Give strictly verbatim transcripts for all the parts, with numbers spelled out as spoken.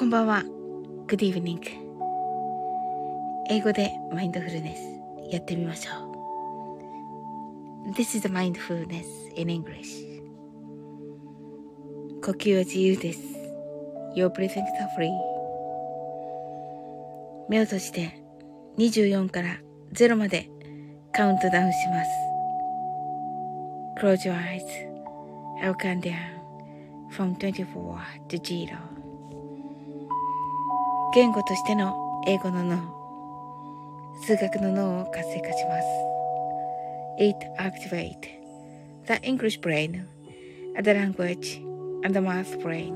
んばんは。Good evening。英語でマインドフルネスやってみましょう。This is the mindfulness in English。呼吸は自由です。Your breathing is free。目を閉じてにじゅうよんからゼロまでカウントダウンします。Close your eyes. I'll count down from twenty-four to zero。言語としての英語の脳、数学の脳を活性化します。It activates the English brain, the language, and the math brain。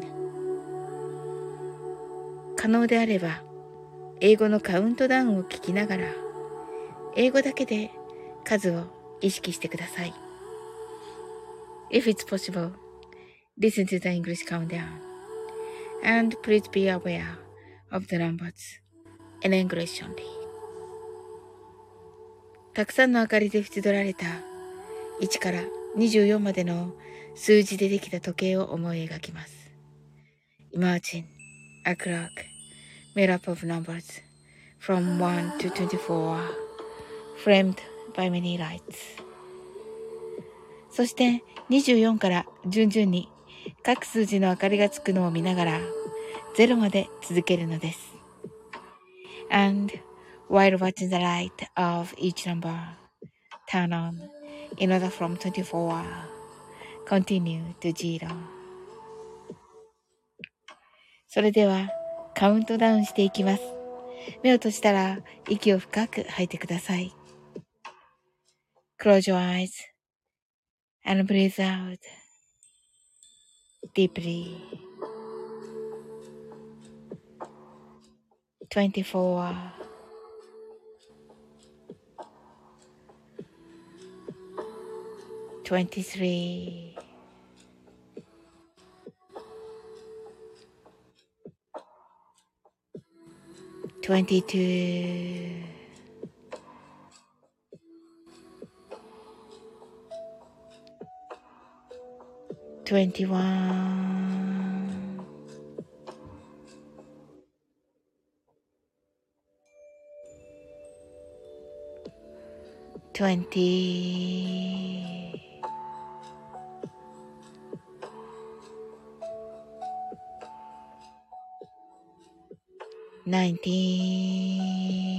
可能であれば、英語のカウントダウンを聞きながら、英語だけで数を意識してください。If it's possible, listen to the English countdown, and please be aware of the numbers in English only。たくさんの明かりで縁取られたいちからにじゅうよんまでの数字でできた時計を思い描きます。Imagine a clock made up of numbers from one to twenty-four, framed by many lights。そしてにじゅうよんから順々に各数字の明かりがつくのを見ながらゼロまで続けるのです。And while watching the light of each number turn on in order from twenty-four, continue to zero。それではカウントダウンしていきます。目を閉じたら息を深く吐いてください。Close your eyes and breathe out deeply. twenty-four, twenty-three, twenty-two, twenty-one, twenty, nineteen,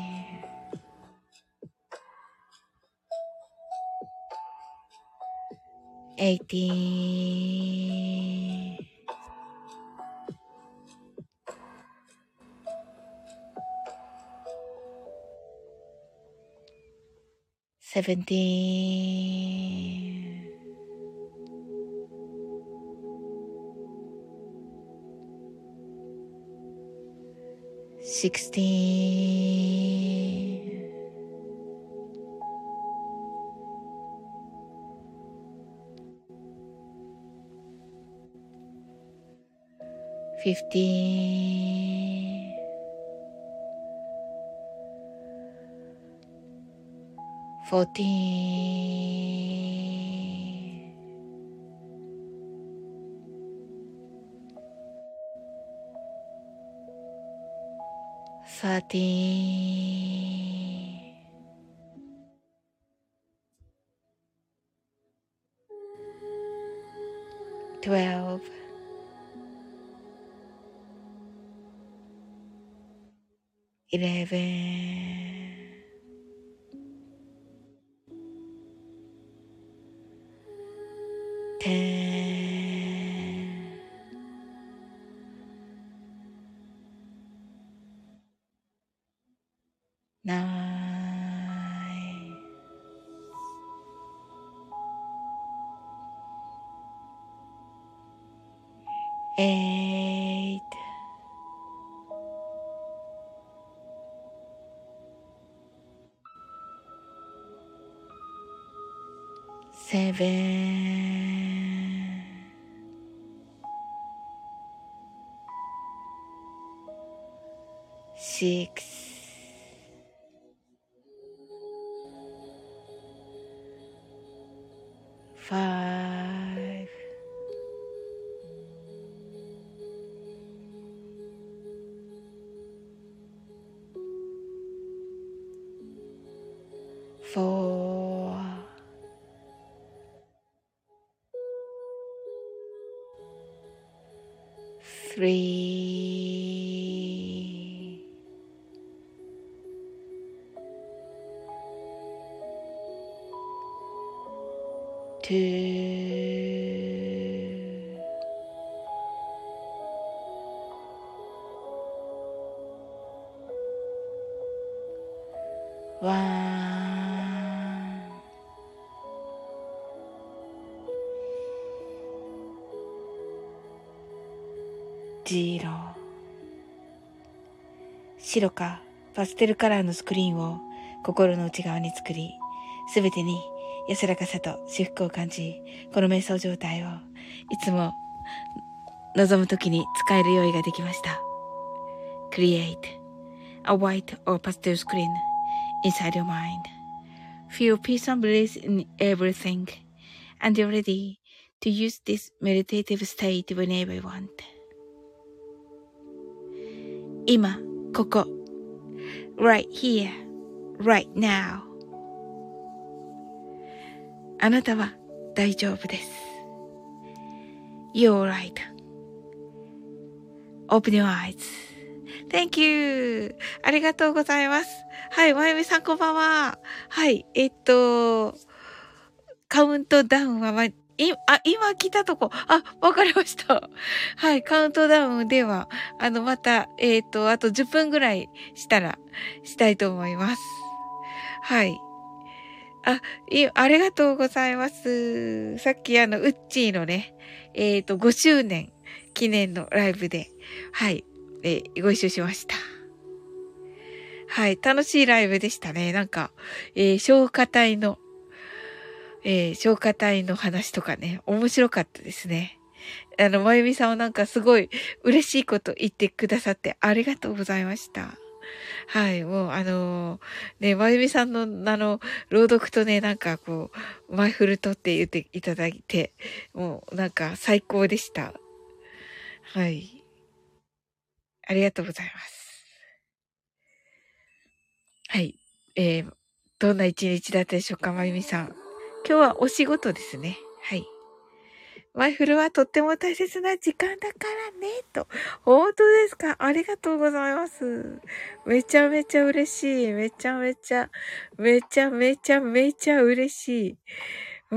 eighteen, seventeen, sixteen, fifteen, fourteen, thirteen, twelve, eleven, ten, nine, eight, seven, six, five, four, three, two, one. ジーロー。白かパステルカラーのスクリーンを心の内側に作り、すべてに安らかさと至福を感じ、この瞑想状態をいつも望むときに使える用意ができました。Create a white or pastel screen inside your mind. Feel peace and bliss in everything, and you're ready to use this meditative state whenever you want. 今、ここ。right here, right now. あなたは大丈夫です。You're right. Open your eyes. Thank you. ありがとうございます。はい、まゆみさんこんばんは。はい、えっと、カウントダウンは、ま、い、あ、今来たとこ。あ、わかりました。はい、カウントダウンでは、あの、また、えっと、あとじゅっぷんぐらいしたら、したいと思います。はい。あ、い、ありがとうございます。さっきあの、ウッチーのね、えっと、ごしゅうねん記念のライブで、はい、えー、ご一緒しました。はい、楽しいライブでしたね。なんか、えー、消化体の、えー、消化体の話とかね、面白かったですね。あの、まゆみさんはなんかすごい嬉しいこと言ってくださってありがとうございました。はい、もうあのー、ね、まゆみさんのあの、朗読とね、なんかこう、マイフルトって言っていただいて、もうなんか最高でした。はい。ありがとうございます。はい。えー、どんな一日だったでしょうか、まゆみさん。今日はお仕事ですね。はい。マイフルはとっても大切な時間だからね、と。本当ですか？ありがとうございます。めちゃめちゃ嬉しい。めちゃめちゃ、めちゃめちゃめちゃ嬉しい。うん。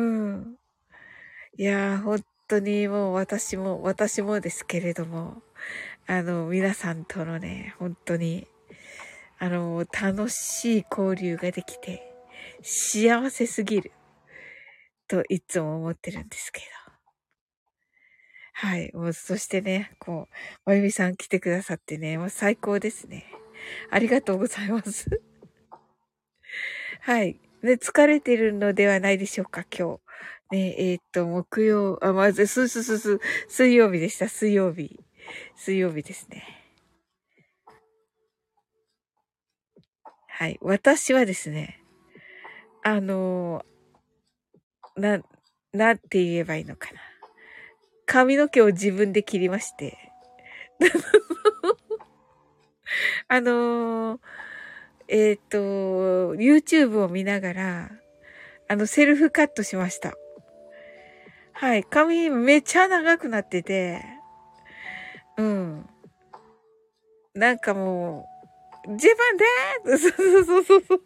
いやー、本当にもう私も、私もですけれども、あの、皆さんとのね、本当に、あの、楽しい交流ができて、幸せすぎる、といつも思ってるんですけど。はい。もう、そしてね、こう、まゆみさん来てくださってね、もう最高ですね。ありがとうございます。はい。ね、疲れてるのではないでしょうか、今日。ね、えーっと、木曜、あ、まず、す、す、す、す、水曜日でした、水曜日。水曜日ですね。はい。私はですね、あのな、なんて言えばいいのかな。髪の毛を自分で切りまして。あのー、えっと、YouTube を見ながら、あの、セルフカットしました。はい。髪めっちゃ長くなってて、うん。なんかもう、自分でーそうそうそうそう。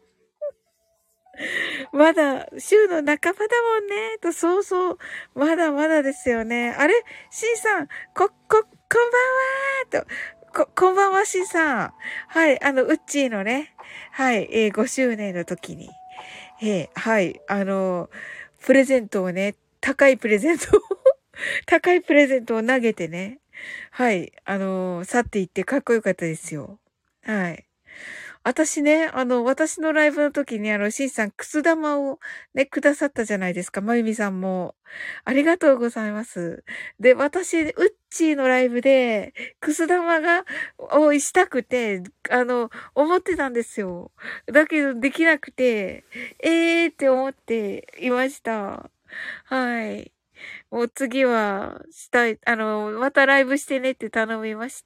まだ、週の半ばだもんね。と、そうそう。まだまだですよね。あれシンさん、こ、こ、こんばんはーと。こ、こんばんは、シンさん。はい、あの、ウッチーのね、はい、えー、ごしゅうねんの時に、えー、はい、あの、プレゼントをね、高いプレゼントを高いプレゼントを投げてね、はい、あの、去っていってかっこよかったですよ。はい。私ね、あの、私のライブの時に、あの、シンさん、くす玉をね、くださったじゃないですか。まゆみさんも。ありがとうございます。で、私、ウッチーのライブで、くす玉が、をしたくて、あの、思ってたんですよ。だけど、できなくて、えーって思っていました。はい。もう次は、したい、あの、またライブしてねって頼みました。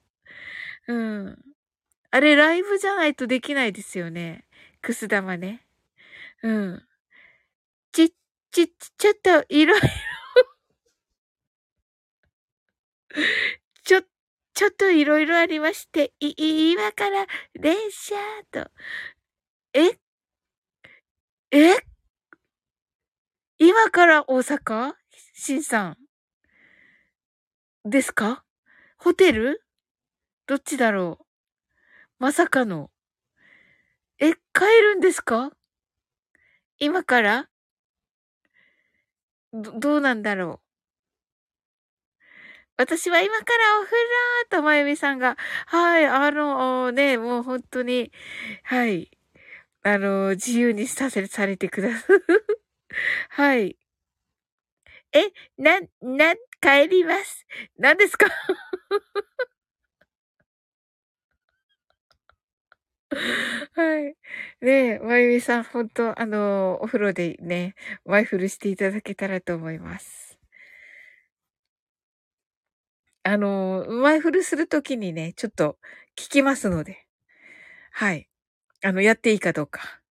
うん。あれ、ライブじゃないとできないですよね。くす玉ね。 うん。ち、ち、ちょっと、いろいろ、ちょ、ちょっといろいろありまして、い、い今から電車と。ええ今から大阪しんさんですか？ホテルどっちだろう？まさかの。え、帰るんですか？今からど、どうなんだろう。私は今からお風呂と、まゆみさんが、はい、あの、ね、もう本当に、はい、あの、自由にさせ、されてください。はい。え、な、な、帰ります。何ですか？はい。ねえ、まゆみさん、本当あの、お風呂でね、ワイフルしていただけたらと思います。あの、ワイフルするときにね、ちょっと聞きますので、はい。あの、やっていいかどうか。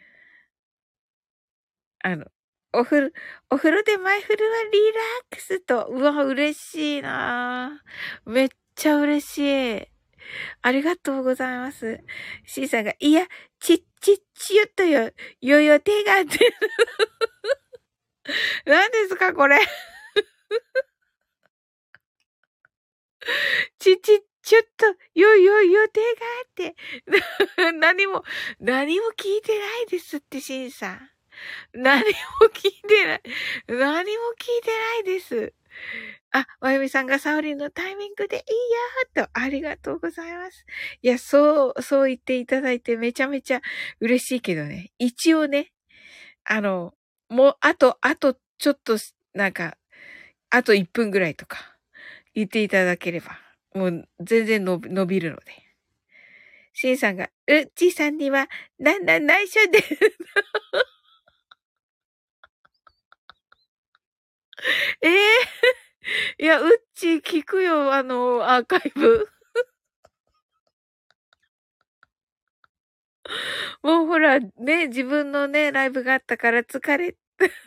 あの、お風呂、お風呂でマイフルはリラックスと、うわ、嬉しいなぁ。めっちゃ嬉しい。ありがとうございます。C さんが、いや、ち、ち、ちよっとよ、よよ手がって、何ですかこれ。ち、ち、ちょっと、よよよ手がって。何も、何も聞いてないですって、C さん。何も聞いてない。何も聞いてないです。あ、まゆみさんがサオリンのタイミングでいいやーと、ありがとうございます。いや、そう、そう言っていただいてめちゃめちゃ嬉しいけどね。一応ね、あの、もう、あと、あと、ちょっと、なんか、あといっぷんぐらいとか言っていただければ、もう全然伸び伸びるので。シンさんが、うっちーさんには、なんだ、内緒で。ええー、いや、うっちー聞くよ、あの、アーカイブ。もうほら、ね、自分のね、ライブがあったから疲れ、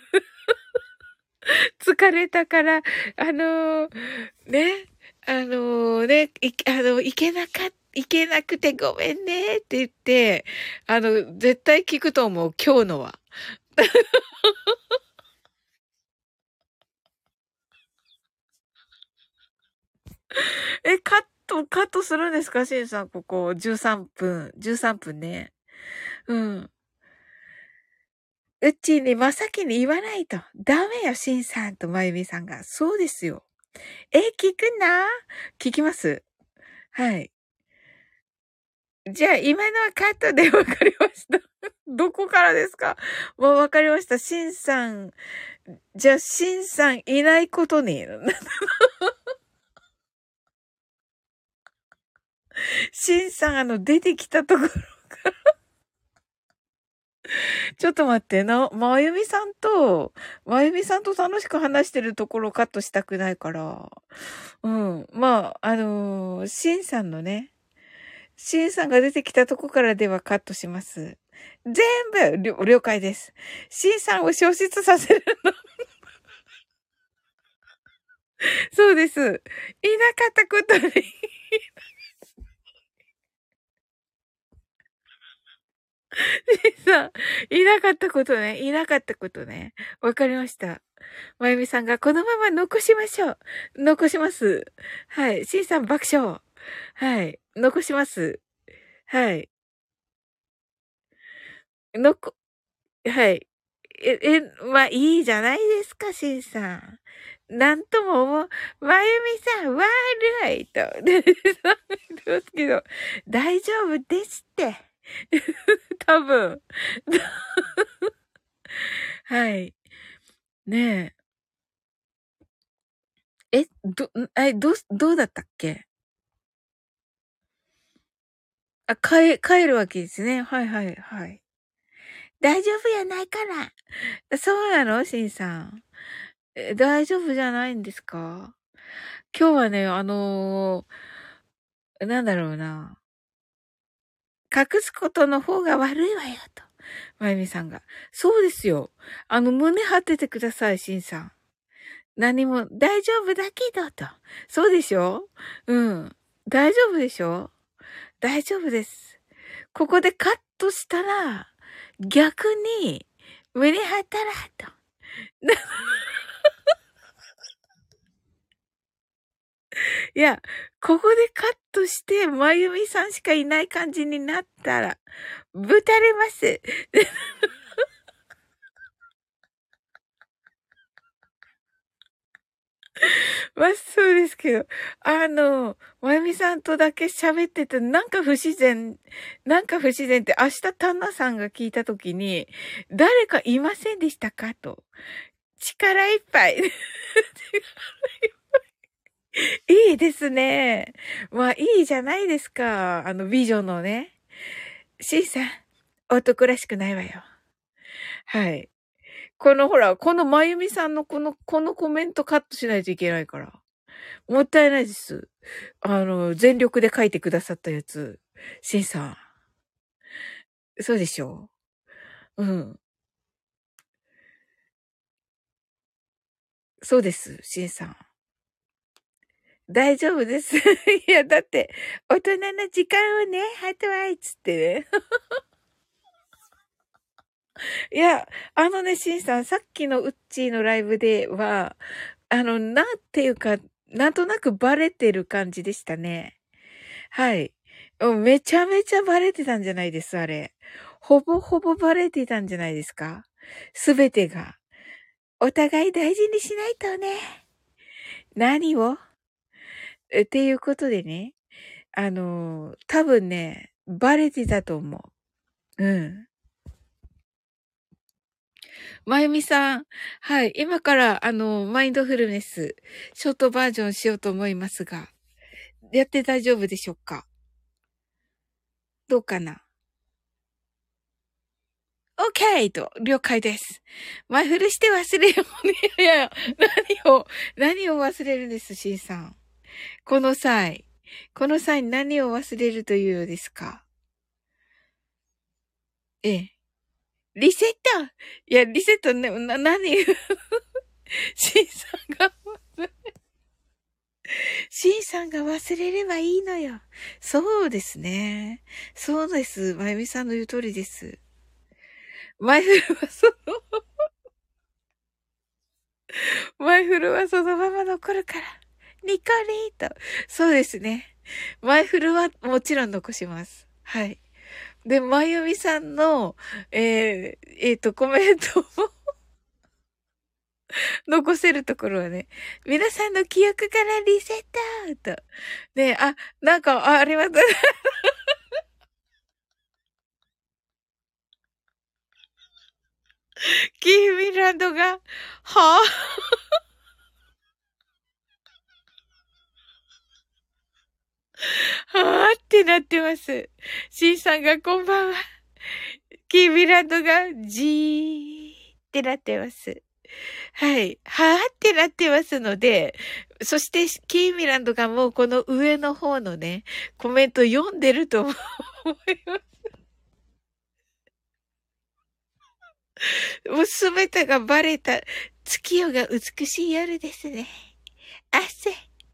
疲れたから、あのーね、あのーね、い、あの、行けなかっ行けなくてごめんねって言って、あの、絶対聞くと思う、今日のは。え、カット、カットするんですかシンさん、ここ、じゅうさんぷん。じゅうさんぷんね。うん。うっちーに真っ先に言わないと。ダメよ、シンさんとまゆみさんが。そうですよ。え、聞くな聞きます。はい。じゃあ、今のはカットでわかりました。どこからですか？もうわかりました。シンさん、じゃあ、シンさんいないことに。シンさん、あの、出てきたところ。ちょっと待って、な、まゆみさんと、まゆみさんと楽しく話してるところをカットしたくないから。うん。まあ、あのー、シンさんのね、シンさんが出てきたとこからではカットします。全部、了了解です。シンさんを消失させる。そうです。いなかったことに。シンさん、いなかったことね。いなかったことね。わかりました。まゆみさんがこのまま残しましょう。残します。はい。シンさん爆笑。はい。残します。はい。のこ、はい。え、え、まあ、いいじゃないですか、シンさん。なんとも思う、まゆみさん、悪いと。で、ですけど、大丈夫ですって。多分。はい。ねえ。え、ど、んえ、どう、どうだったっけ？あ、帰、帰るわけですね。はいはいはい。大丈夫やないから。そうなのシンさん。え、大丈夫じゃないんですか？今日はね、あのーなんだろうな。隠すことの方が悪いわよ、と。 まゆみさんが。そうですよ。あの、胸張っててください、しんさん。何も、大丈夫だけど、と。そうでしょ？うん。大丈夫でしょ？大丈夫です。ここでカットしたら、逆に、胸張ったら、と。いや、ここでカットして、まゆみさんしかいない感じになったら、ぶたれます。まあ、そうですけど、あの、まゆみさんとだけ喋ってて、なんか不自然、なんか不自然って、明日タンナさんが聞いたときに、誰かいませんでしたかと。力いっぱい。いいですね。まあ、いいじゃないですか。あの、美女のね。C さん、男らしくないわよ。はい。このほら、このまゆみさんのこの、このコメントカットしないといけないから。もったいないです。あの、全力で書いてくださったやつ。シンさん。そうでしょう？うん。そうです、シンさん。大丈夫です。いや、だって、大人の時間をね、ハートワイつってね。いや、あのね、シンさん、さっきのウッチーのライブでは、あの、なんていうか、なんとなくバレてる感じでしたね。はい。うん、めちゃめちゃバレてたんじゃないです、あれ。ほぼほぼバレてたんじゃないですか？すべてが。お互い大事にしないとね。何をえっていうことでね。あの、多分ね、バレてたと思う。うん。まゆみさん。はい。今から、あの、マインドフルネス、ショートバージョンしようと思いますが、やって大丈夫でしょうか？どうかな？ OK! と、了解です。前振りして忘れるもんね。いやいや、何を、何を忘れるんです、シンさん。この際。この際に何を忘れるというのですか？ええ。リセット。いや、リセットね、な、何シンさんが、シンさんが忘れればいいのよ。そうですね。そうです。まゆみさんの言う通りです。マイフルはその、マイフルはそのまま残るから。ニコリーと。そうですね。マイフルはもちろん残します。はい。で、まゆみさんの、えー、えっ、と、コメントも残せるところはね、皆さんの記憶からリセットと。ね、あ、なんか、あ、あります。キーミランドが、はぁ、はぁってなってます。シンさんがこんばんは。キーミランドが、じーってなってます。はい。はぁってなってますので、そして、キーミランドがもうこの上の方のね、コメント読んでると思います。もうすべてがバレた月夜が美しい夜ですね。汗。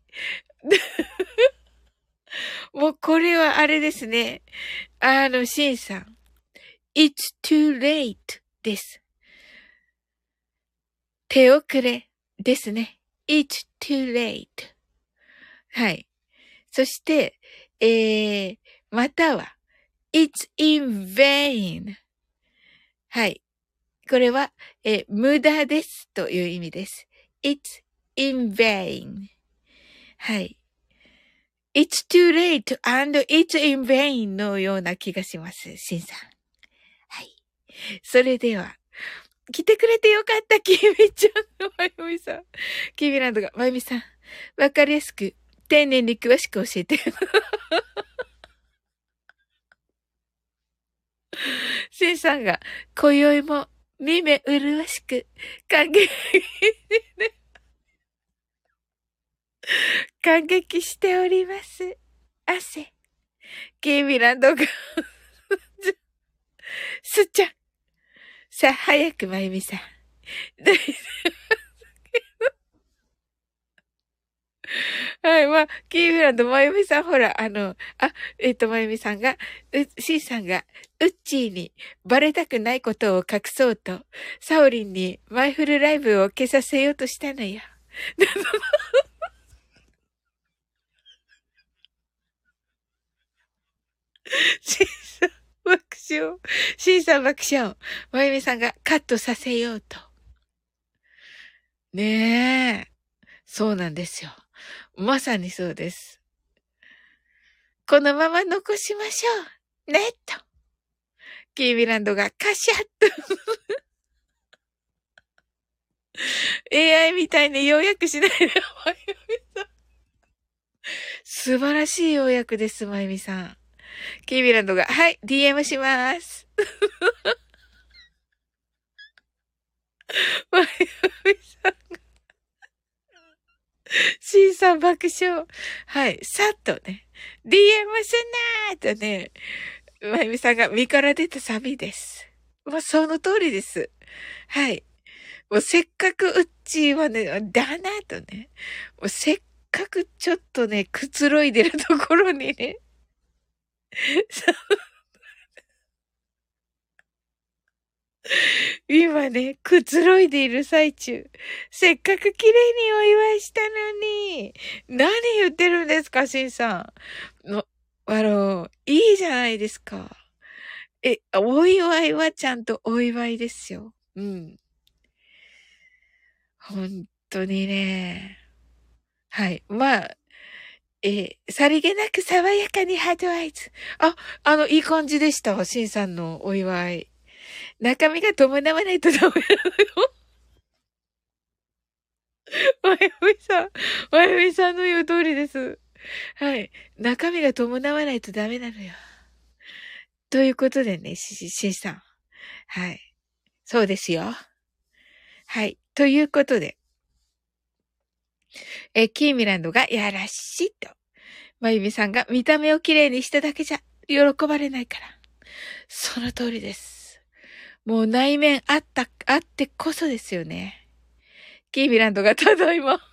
もうこれはあれですね。あの、シンさん。It's too late です。手遅れですね。It's too late. はい。そして、えー、または、It's in vain. はい。これは、えー無駄ですという意味です。It's in vain. はい。It's too late and it's in vain のような気がします。シンさん。はい。それでは、来てくれてよかった、キミちゃんのまゆみさん。キミランドが、まゆみさん。わかりやすく、丁寧に詳しく教えて。シンさんが、今宵も、耳目麗しく、感激、感激しております。汗。キーミランドが、すっちゃん。 さあ、早くまゆみさん。はい、まあ、キーミランド、まゆみさん、ほら、あの、あ、えっと、まゆみさんが、う、シンさんが、ウッチーにバレたくないことを隠そうと、サオリンにマイフルライブを消させようとしたのよ。シンさん、爆笑。シンさん爆笑。まゆみさんがカットさせようと。ねえ。そうなんですよ。まさにそうです。このまま残しましょう。ね、と。キーミランドがカシャッと。エーアイ みたいに要約しないで、まゆみさん。素晴らしい要約です、まゆみさん。キーミランドが、はい、ディーエム します。まゆみさん。シンさん爆笑。はい、さっとね、ディーエム すなーとね、まゆみさんが身から出たサビです。まあ、その通りです。はい。もうせっかくうっちーはね、だなとね。もうせっかくちょっとね、くつろいでるところにね。今ね、くつろいでいる最中。せっかく綺麗にお祝いしたのに。何言ってるんですか、しんさん。の、あの、いいじゃないですか。え、お祝いはちゃんとお祝いですよ。うん。本当にね。はい。まあ、えーさりげなく爽やかにハートアイズ。あ、あの、いい感じでしたわ、シンさんのお祝い。中身が伴わないとダメなのよ。まゆみさん、まゆみさんの言う通りです。はい。中身が伴わないとダメなのよ。ということでね、し、し、しんさん。はい。そうですよ。はい。ということで、え、キーミランドがやらしいと。まゆみさんが見た目をきれいにしただけじゃ喜ばれないから。その通りです。もう内面あった、あってこそですよね。キーミランドがただいま。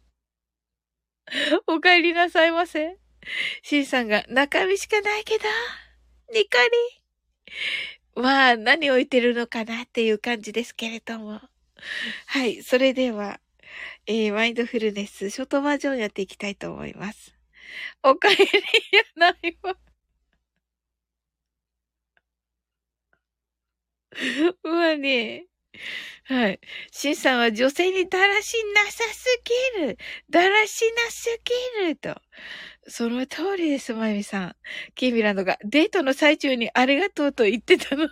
お帰りなさいませ。シンさんが中身しかないけど、ニコリ。まあ、何置いてるのかなっていう感じですけれども。はい。それでは、えー、マインドフルネス、ショートバージョンやっていきたいと思います。お帰りやないわ。まあね。はい。シンさんは女性にだらしなさすぎる。だらしなすぎると。その通りです、まゆみさん。キーミランドがデートの最中にありがとうと言ってたの。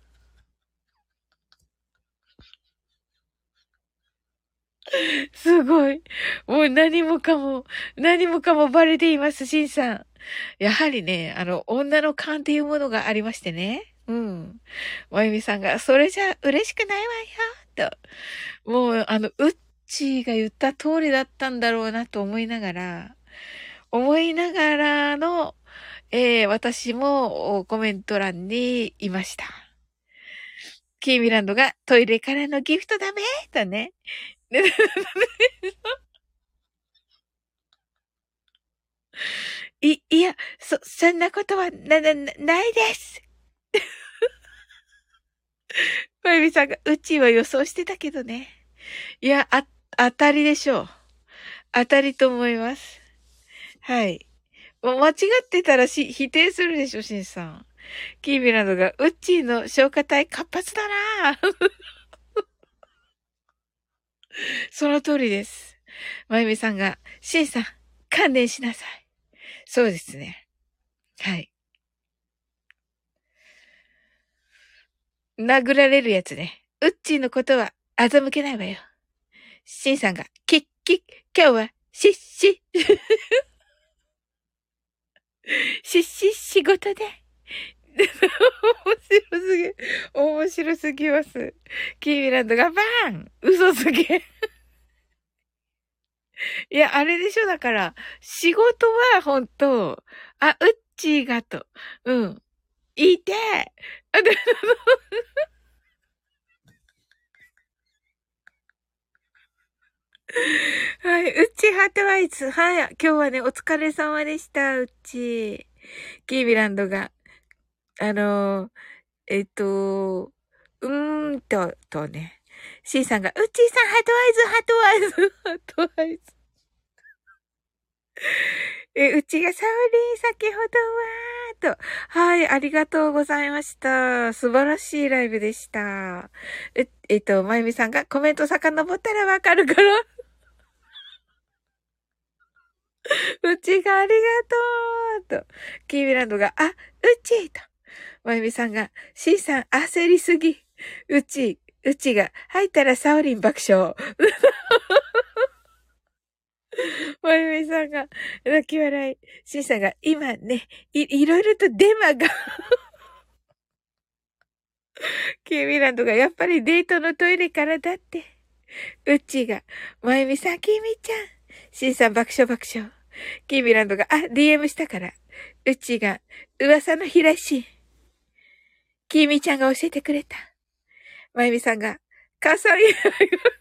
すごい。もう何もかも、何もかもバレています、シンさん。やはりね、あの、女の勘っていうものがありましてね。うん。まゆみさんが、それじゃ嬉しくないわよ、と。もう、あの、うっちーが言った通りだったんだろうなと思いながら、思いながらの、えー、私もコメント欄にいました。キーミランドがトイレからのギフトダメとね。い、いや、そ、そんなことはな、な、なないです。まゆみさんが、うちは予想してたけどね。いや、あ、当たりでしょう。当たりと思います。はい。もう間違ってたらし、否定するでしょ、しんさん。キーミランドが、うっちーの消化体活発だなぁ。その通りです。まゆみさんが、しんさん、観念しなさい。そうですね。はい。殴られるやつね。うっちーのことは欺けないわよ。しんさんが、キッキッ、今日は、しっし、しっし、仕事で。面白すぎ、面白すぎます。キーミランドがバーン嘘すぎ。いや、あれでしょ、だから、仕事は本当、あ、うっちーがと、うん、いて、あでハートワイズ。はい。今日はね、お疲れ様でした、うち。キービランドが、あのー、えっと、うーんと、とね。シーさんが、うちーさん、ハートワイズ、ハートワイズ、ハートワイズ。え、うちがサウリー、先ほどは、と。はい、ありがとうございました。素晴らしいライブでした。え、えっと、まゆみさんがコメント遡ったらわかるから。うちがありがとうと。キーミランドが、あ、うちと。まゆみさんが、シーさん焦りすぎ。うち、うちが、入ったらサオリン爆笑。まゆみさんが、泣き笑い。シーさんが、今ね、い、いろいろとデマが。キーミランドが、やっぱりデートのトイレからだって。うちが、まゆみさん、キミちゃん。シーさん爆笑爆笑。キーミランドが、あ、ディーエム したから。うちが、噂の平石。キーミちゃんが教えてくれた。まゆみさんが、母さん エーアイ が、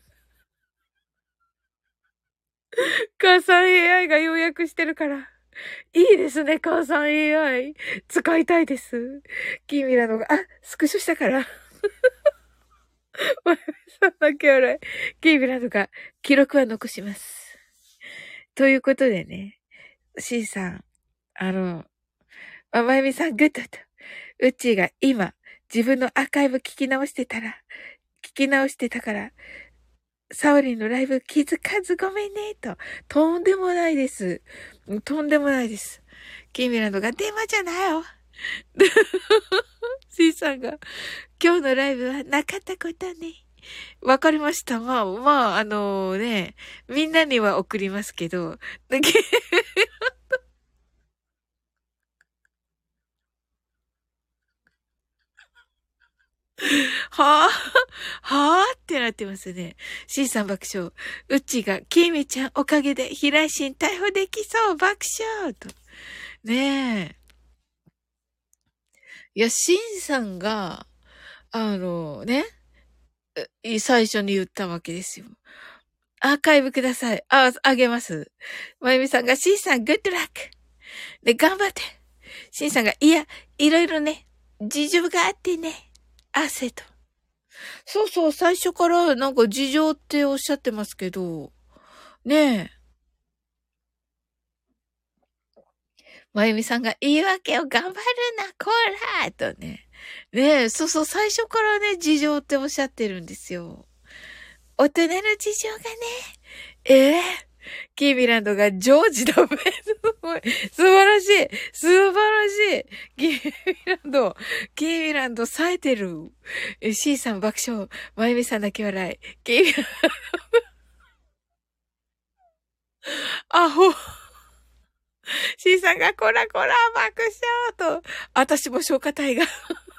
母さん エーアイ が要約してるから。いいですね、母さん エーアイ。使いたいです。キーミラのが、あ、スクショしたから。まゆみさんだけ笑い。キーミラのが、記録は残します。ということでね、シーさん、あの、ま、まゆみさん、グッドと、うっちーが今、自分のアーカイブ聞き直してたら、聞き直してたから、サオリンのライブ気づかずごめんね、と。とんでもないです。とんでもないです。キーミランドが、デマじゃないよ。シーさんが、今日のライブはなかったことね。わかりました。まあ、まあ、あのね、みんなには送りますけど、はぁ、はぁってなってますね。シーさん爆笑。うっちが、キーミちゃんおかげで平井心逮捕できそう爆笑と。ねえ。いや、シンさんが、あのね、え最初に言ったわけですよ。アーカイブください。あ、あげます。まゆみさんが、シンさん、グッドラック。で、頑張って。シンさんが、いや、いろいろね、事情があってね、汗と。そうそう、最初からなんか事情っておっしゃってますけど、ねえ。まゆみさんが言い訳を頑張るな、こらとね。ねえ、そうそう、最初からね、事情っておっしゃってるんですよ。大人の事情がね、ええーキービランドがジョージだべ。すごい。素晴らしい。素晴らしい。キービランド。キービランド冴えてる。シーさん爆笑。まゆみさんだけ笑い。キービランド、アホ。C さんがこらこら爆笑と、私も消化体が。い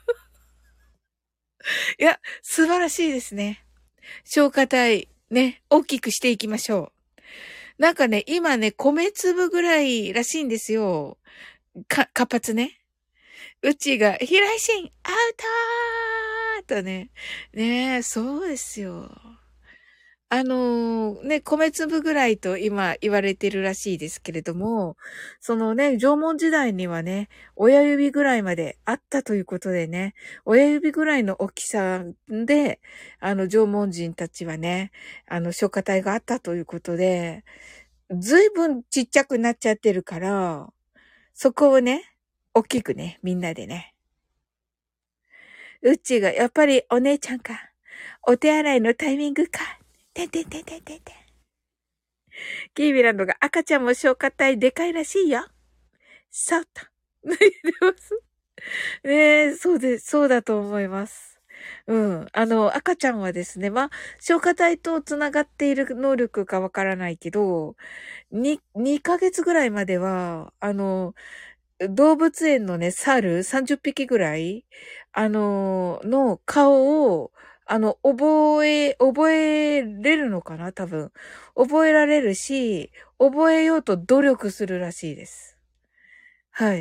や、素晴らしいですね。消化体、ね、大きくしていきましょう。なんかね、今ね、米粒ぐらいらしいんですよ。か、活発ね。うちが、平井心、アウトーとね。ねえ、そうですよ。あのーね、米粒ぐらいと今言われてるらしいですけれども、そのね、縄文時代にはね、親指ぐらいまであったということでね、親指ぐらいの大きさで、あの、縄文人たちはね、あの、消化体があったということで、ずいぶんちっちゃくなっちゃってるから、そこをね、大きくね、みんなでね。うっちーが、やっぱりお姉ちゃんか。お手洗いのタイミングか。てんてんてんてんてんてん。キービランドが赤ちゃんも消化体でかいらしいよ。そうと。脱いでます。ねえ、そうで、そうだと思います。うん。あの、赤ちゃんはですね、まあ、消化体と繋がっている能力かわからないけど、に、にかげつぐらいまでは、あの、動物園のね、猿さんじゅっぴきぐらい、あの、の顔を、あの、覚え、覚えれるのかな多分。覚えられるし、覚えようと努力するらしいです。はい。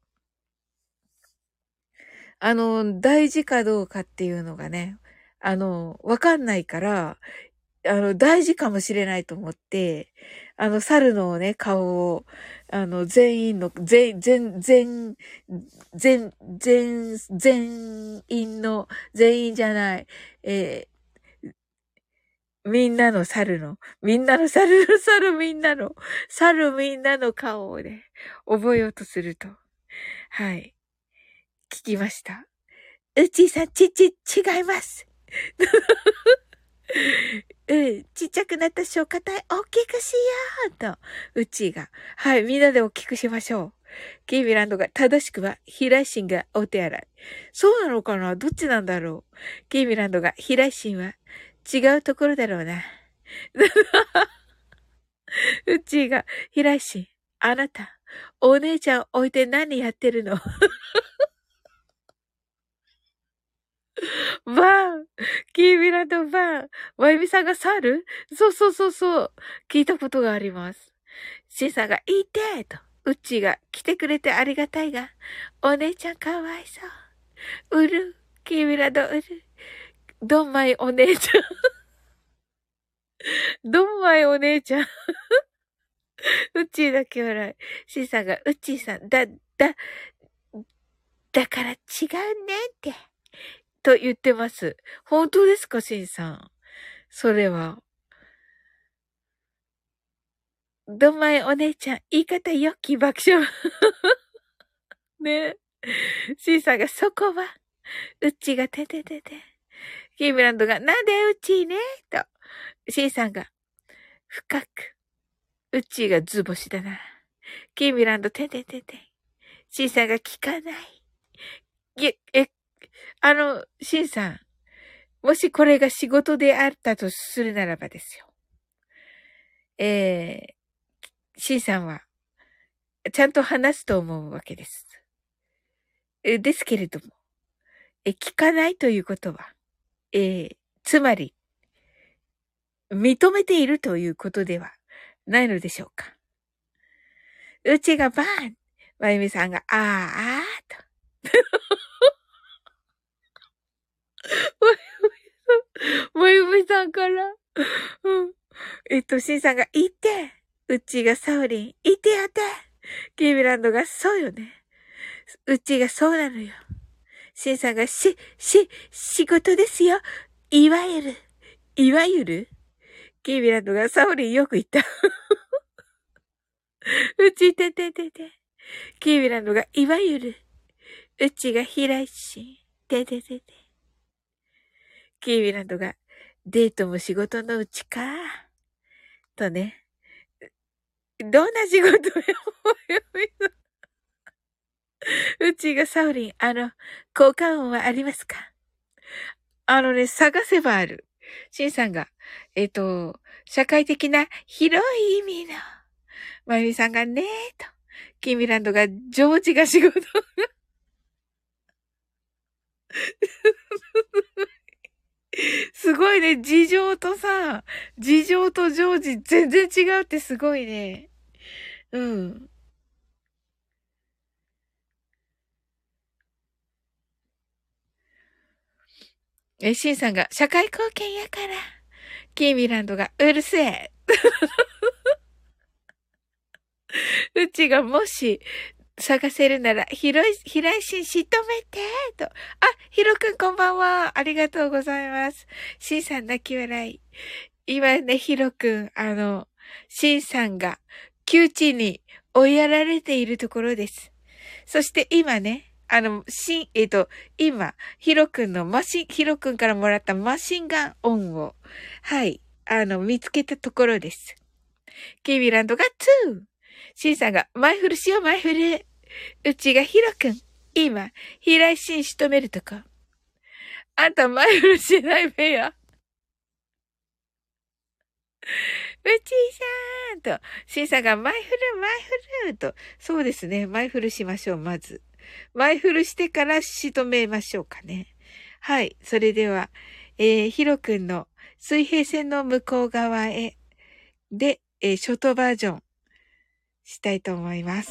あの、大事かどうかっていうのがね、あの、わかんないから、 あの、大事かもしれないと思って、あの、猿のね、顔を、あの、全員の、全、全、全、全、全、全員の、全員じゃない、えーみんなの猿の、みんなの猿の猿みんなの、猿みんなの顔をね、覚えようとすると、はい、聞きました。うっちーさん、ち、ち、違います。うん、ちっちゃくなった小肩大きくしようと、うちが。はい、みんなで大きくしましょう。キーミランドが正しくは、平井心がお手洗い。そうなのかな？どっちなんだろう？キーミランドが平井心は違うところだろうな。うちが平井心、あなた、お姉ちゃん置いて何やってるの？バーンキーミランドバーンワイミさんが猿？そうそうそうそう。聞いたことがあります。シンさんがいてと、うっちーが来てくれてありがたいが、お姉ちゃんかわいそう。うる、キーミランドうる。どんまいお姉ちゃん。どんまいお姉ちゃん。うっちーだけ笑い。シンさんが、うっちーさん、だ、だ、だから違うねって。と言ってます。本当ですか、シンさん。それは。どんまいお姉ちゃん、言い方よき爆笑。ね。シンさんが、そこは、うっちーがてててて。キーミランドが、なんでうっちーねと。シンさんが、深く。うっちーが図星だな。キーミランド、てててて。シンさんが聞かない。いえ、え、あの、シンさん。もしこれが仕事であったとするならばですよ。えー、シンさんは、ちゃんと話すと思うわけです。えですけれども、え、聞かないということは、えー、つまり、認めているということではないのでしょうか。うちがバーンまゆみさんが、あーあーと。まゆみさんから、うん。えっと、しんさんが、いて。うちがサウリン、いてやって。キーミランドが、そうよね。うちがそうなのよ。しんさんが、し、し、仕事ですよ。いわゆる。いわゆるキーミランドが、サウリンよく言った。うちてててて。キーミランドが、いわゆる。うちが平井し。てててて。キーミランドが、デートも仕事のうちか。とね。どんな仕事よ、うちがサウリン、あの、効果音はありますか？あのね、探せばある。シンさんが、えっと、社会的な広い意味の、まゆみさんがねーと、キーミランドが、ジョージが仕事。すごいね、事情とさ、事情とジョージ全然違うってすごいね。うん。え、シンさんが、社会貢献やから。キーミランドが、うるせえ。うちがもし、探せるなら、広い、平井心しとめて、と。あ、ひろくんこんばんは。ありがとうございます。しんさん泣き笑い。今ね、ひろくん、あの、しんさんが、窮地に追いやられているところです。そして今ね、あの、しん、えっと、今、ひろくんのマシン、ひろくんからもらったマシンガン音を、はい、あの、見つけたところです。キービランドがに。シンさんが、マイフルしよう、マイフル。うちがヒロ君。今、平井紳仕留めるとこ。あんたマイフルしないべや。うちーさんと、シンさんがマイフル、マイフルと。そうですね。マイフルしましょう、まず。マイフルしてから仕留めましょうかね。はい。それでは、えー、ヒロ君の水平線の向こう側へで、えー、ショートバージョンしたいと思います。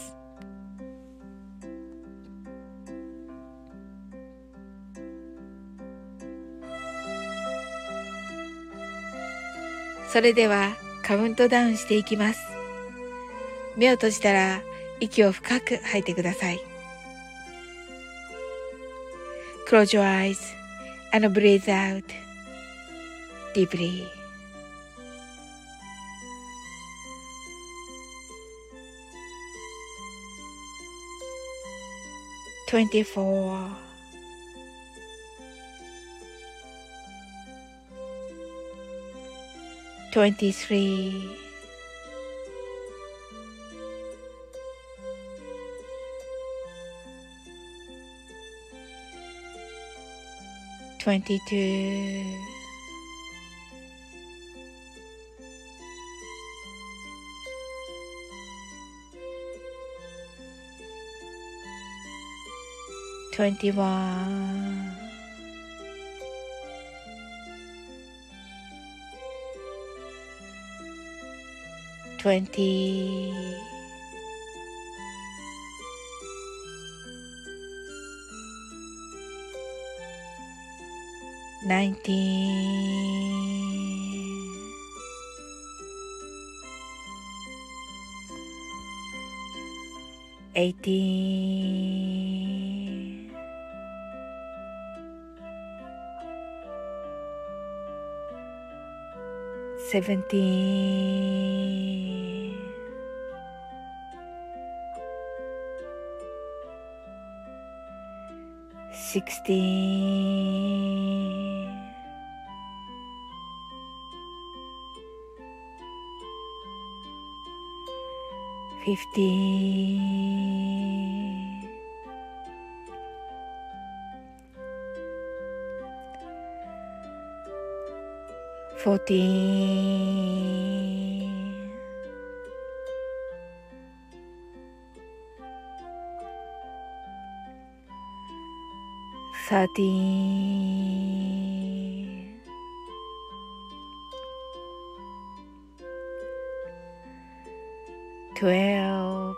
それではカウントダウンしていきます。目を閉じたら息を深く吐いてください。Close your eyes and breathe out deeply. twenty-four, twenty-three, twenty-two, twenty-one, twenty, nineteen, eighteen, seventeen, sixteen, fifteen, fourteen, thirteen, twelve,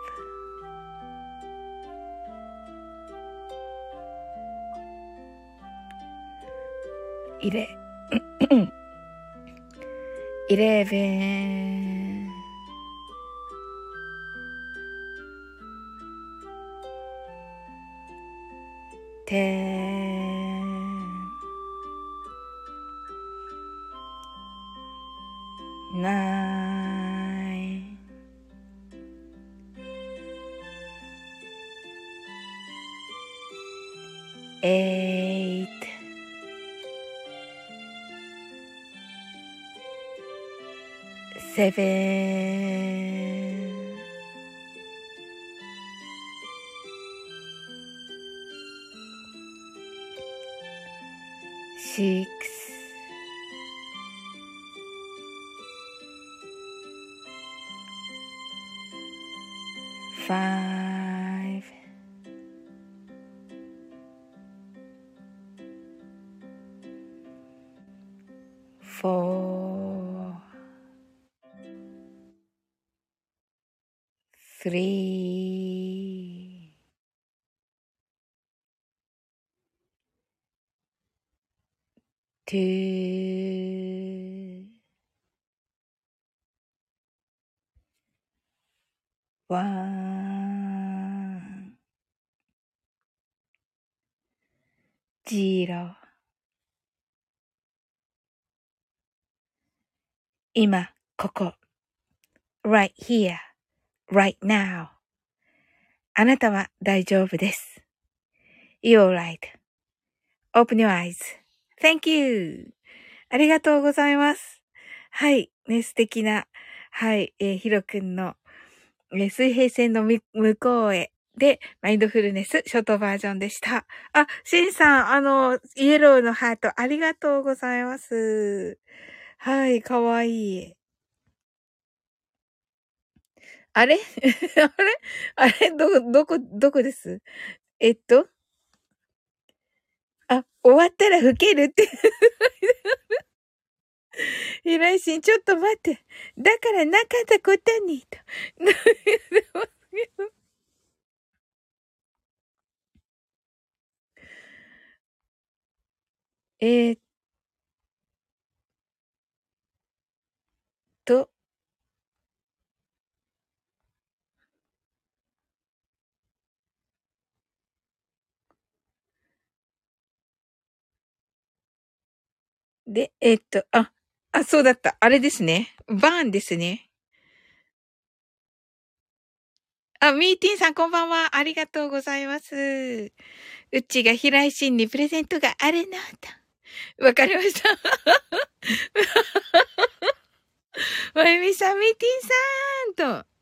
ele- eleven, ten, nine, eight, seven, six, five, four, three, two, one, zero。今、ここ。right here, right now. あなたは大丈夫です。You're right.Open your eyes. Thank you. ありがとうございます。はい。ね、素敵な、はい、えー、ひろくんの、えー、水平線の向こうへで、マインドフルネス、ショートバージョンでした。あ、シンさん、あの、イエローのハート、ありがとうございます。はい、かわいい。あれあれあれどこ、どこ、どこですえっとあ、終わったら吹けるってヒロシン、ちょっと待って。だからなかったことに、と。えー、 で、えっと、あ、あ、そうだった。あれですね。バーンですね。あ、ミーティンさんこんばんは。ありがとうございます。うちが平井心にプレゼントがあるなと。わかりました。まゆみさん、ミーティンさんと、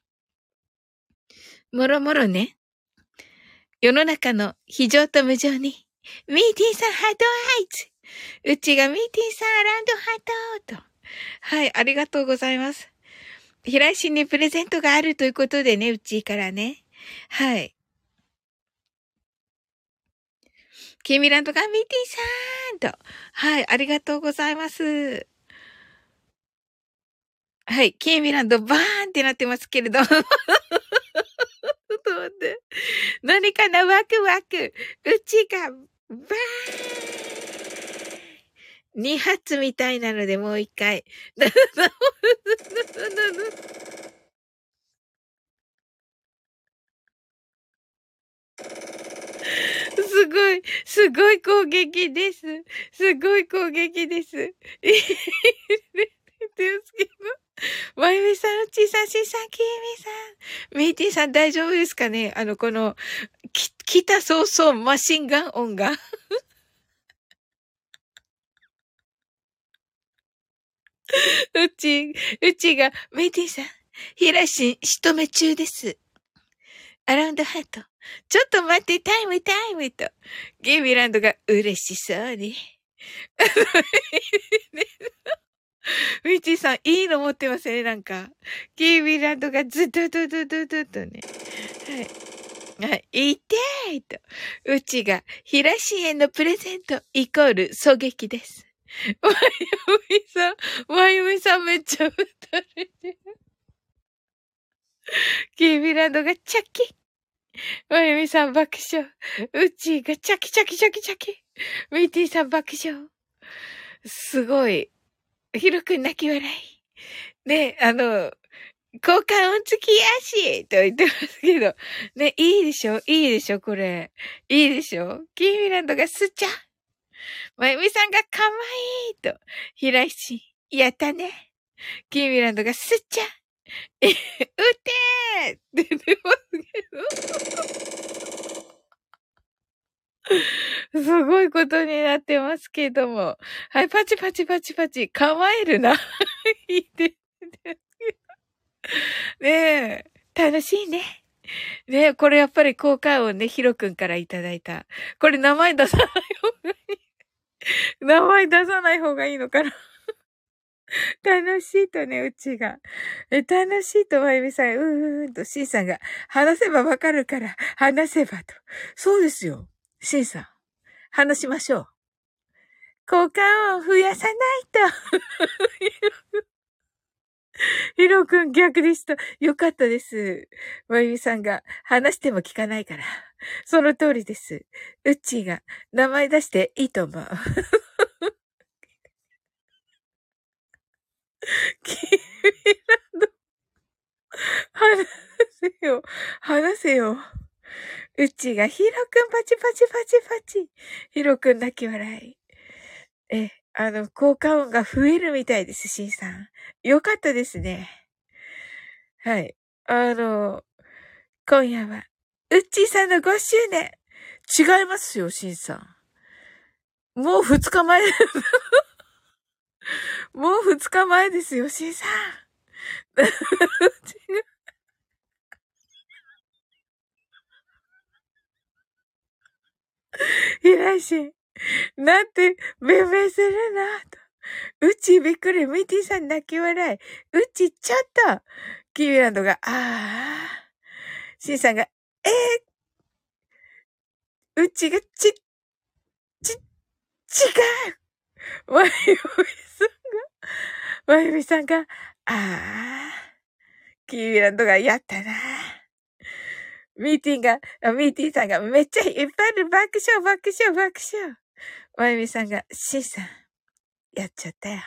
もろもろね。世の中の非常と無常に、ミーティンさんハートアイズ。うちがミーティンさんランドハートと。はい、ありがとうございます。平井心にプレゼントがあるということでね、うちからね。はい。キーミランドがミーティンさんと。はい、ありがとうございます。はい、キーミランドバーンってなってますけれど。ちょっと待って。何かなワクワク。うちがバーン二発みたいなのでもう一回。すごい、すごい攻撃です。すごい攻撃です。ですけど。まゆみさん、うちさしさん、きみさん。ミーティーさん大丈夫ですかねあの、この、き、来た早々マシンガン音が。うち、うちが、ミーティーさん、平し、仕留め中です。アラウンドハート。ちょっと待って、タイム、タイムと。ゲイミランドが嬉しそうに。ミーティーさん、いいの持ってますね、なんか。ゲイミランドがずっとずっとずっとずっとね。はい。はい。痛いと。うちが、平しへのプレゼントイコール狙撃です。まゆみさん、まゆみさんめっちゃ歌れてる。ゲイミランドがチャキ。まゆみさん爆笑。うちがチャキチャキチャキチャキ。ミーティーさん爆笑。すごい。ひろくん泣き笑い。ね、あの、効果音付き足と言ってますけど。ね、いいでしょいいでしょこれ。いいでしょキーミランドがスチャ。まゆみさんがかわいいと。平石、やったね。キーミランドがスチャ。え、撃てーって言ってますけど。すごいことになってますけども。はい、パチパチパチパチ。構えるな。いいですね。ねえ。楽しいね。ねえ、これやっぱり効果音ね、ヒロくんからいただいた。これ名前出さない方がいい。名前出さない方がいいのかな。楽しいとね、うちが。え、楽しいと、まゆみさん、うーんと、しんさんが、話せばわかるから、話せばと。そうですよ。しんさん。話しましょう。効果音増やさないと。ヒロくん逆でした。よかったです。まゆみさんが話しても聞かないから。その通りです。うっちーが名前出していいと思う。キーランド、話せよ。話せよ。うっちーがヒロくんパチパチパチパチ。ヒロくん泣き笑い。え、あの、効果音が増えるみたいです、シンさん。よかったですね。はい。あの、今夜は、うっちーさんのごしゅうねん。違いますよ、シンさん。もう二日前。もう二日前ですよ、シンさん。いらっしゃい。なんて、弁明するな、と。うちびっくり、ミーティーさん泣き笑い。うちちょっと。キーミランドが、ああ。シンさんが、えー、うちがち、ち、違う。まゆみさんが、まゆみさんが、ああ。キーミランドが、やったな。ミーティンが、ミーティーさんが、めっちゃいっぱいある。爆笑、爆笑、爆笑。まゆみさんが、シンさん、やっちゃったよ。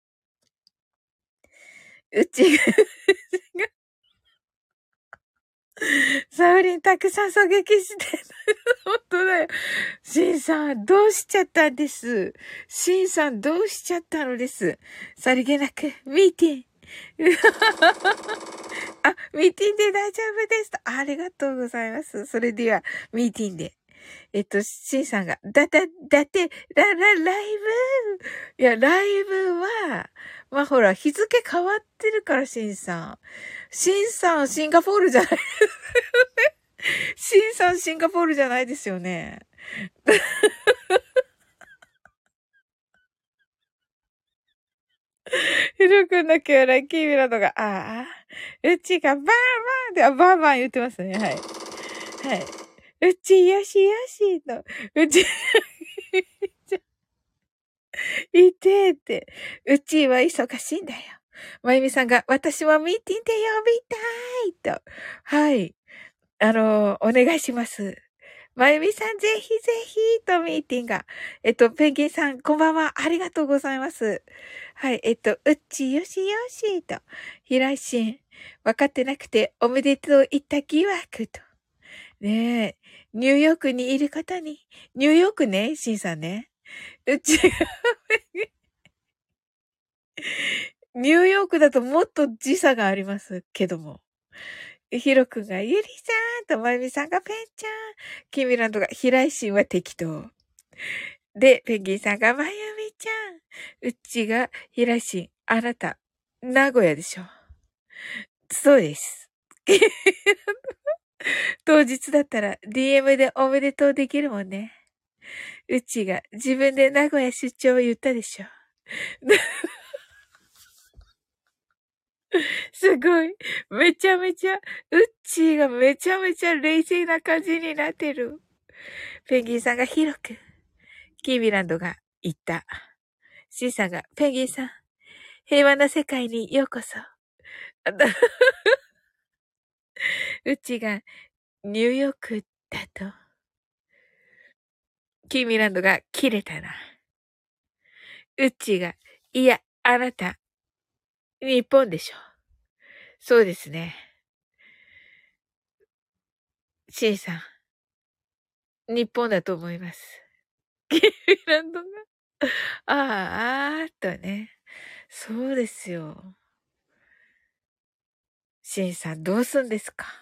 うちがサウリンたくさん狙撃してる。本当だよ。シンさん、どうしちゃったんです。シンさん、どうしちゃったのです。さりげなく、ミーティン。あ、ミーティンで大丈夫です。ありがとうございます。それでは、ミーティンで。えっと、シンさんが、だ、だ、だって、ラ、ラ、ライブいや、ライブは、まあ、ほら、日付変わってるから、シンさん。シンさん、シンガポールじゃない。シンさん、シンガポールじゃないですよね。ヒロ君の今日ラッキーミラノが、ああ、うちがバーバーで、あ、バーバー言ってますね。はい。はい。うちよしよしと、うち、いてって、うちは忙しいんだよ。まゆみさんが、私もミーティンで呼びたいと。はい。あの、お願いします。まゆみさん、ぜひぜひ、とミーティンが。えっと、ペンギンさん、こんばんは。ありがとうございます。はい、えっと、うっちよしよし、と。平井心、分かってなくて、おめでとう言った疑惑、と。ねえ、ニューヨークにいる方に、ニューヨークね、シンさんね。うちが、ニューヨークだともっと時差がありますけども。ヒロ君がゆりさんと、まゆみさんがペンちゃん。キミランドが平井心は適当。で、ペンギンさんがまゆみちゃん。うちが平井心。あなた、名古屋でしょ。そうです。当日だったら ディーエム でおめでとうできるもんね。うちが自分で名古屋出張を言ったでしょ。すごい。めちゃめちゃ、うっちーがめちゃめちゃ冷静な感じになってる。ペンギンさんが広く、キーミランドが言った。シンさんが、ペンギンさん、平和な世界にようこそ。うちが、ニューヨークだと。キーミランドが切れたな。うちが、いや、あなた、日本でしょ。そうですね。シンさん、日本だと思います。キーミランドが、ああ、あーっとね。そうですよ。シンさん、どうすんですか？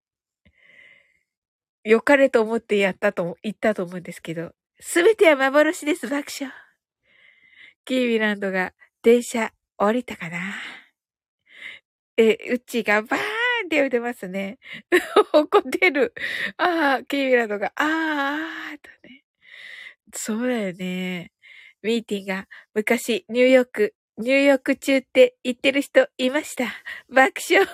良かれと思ってやったと、言ったと思うんですけど、すべては幻です、爆笑。キーミランドが、電車、降りたかな？え、うちがバーンって言ってますね。怒ってる。ああ、キーミランドが、あーあーとね。そうだよね。ミーティンが、昔、ニューヨーク、ニューヨーク中って言ってる人いました。爆笑。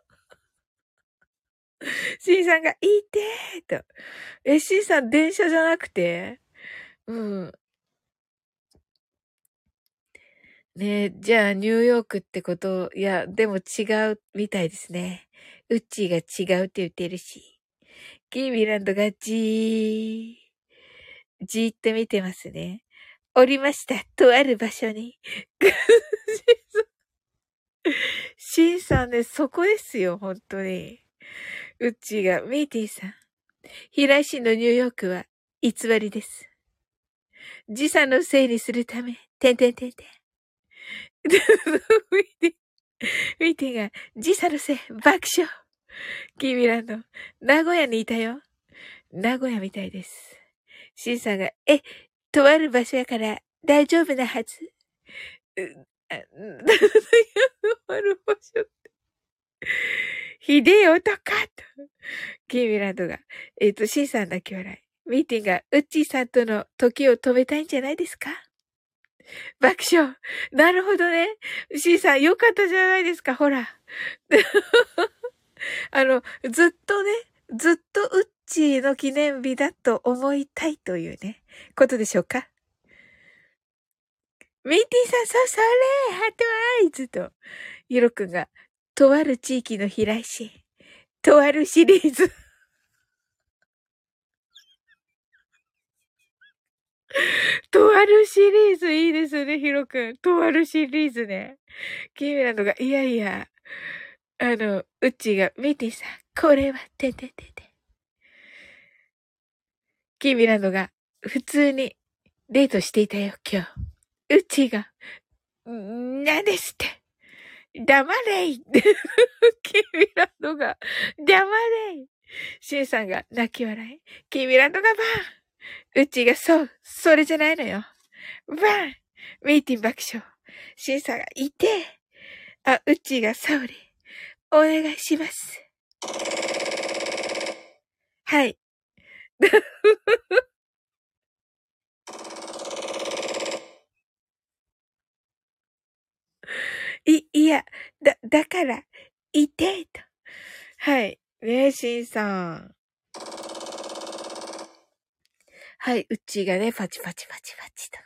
シンさんが、いてーと。え、シンさん電車じゃなくてうん。ねえ、じゃあ、ニューヨークってこと、いや、でも違うみたいですね。ウッチーが違うって言ってるし。キーミランドがじー、じーっと見てますね。降りました。とある場所に。シンさんね、そこですよ、本当に。ウッチーが、メイティさん。平井市のニューヨークは偽りです。時差のせいにするため、てんてんてんてん。見て、見てが、時差のせい、爆笑。キーミランド、名古屋にいたよ。名古屋みたいです。シンさんが、え、とある場所やから大丈夫なはず。うあとある場所って。ひでえ男かと。キーミランドが、えっ、と、シンさんだけ笑い。ミーティンが、ウッチーさんとの時を止めたいんじゃないですか？爆笑。なるほどね。シンさん、よかったじゃないですか、ほら。あの、ずっとね、ずっとウッチーの記念日だと思いたいというね、ことでしょうか。ミーティーさん、そうそれハートアイズと、ヒロくんが、とある地域の平石、とあるシリーズ。とあるシリーズいいですね、ヒロくん。とあるシリーズね。キーミランドが、いやいや、あの、うっちーが、ミーティーさん、 これは、てててて。キーミランドが、普通に、デートしていたよ、今日。うちが、んなんですって。黙れい。キーミランドが、黙れい。シンさんが泣き笑い。キーミランドがバーン。うちが、そう、それじゃないのよ。バーン。ミーティン爆笑。シンさんが、いて。あ、うちが、サオリ。お願いします。はい。い、いや、だ、だから、いて、と。はい。ねえ、しんさん。はい、うちがね、パチパチパチパチと。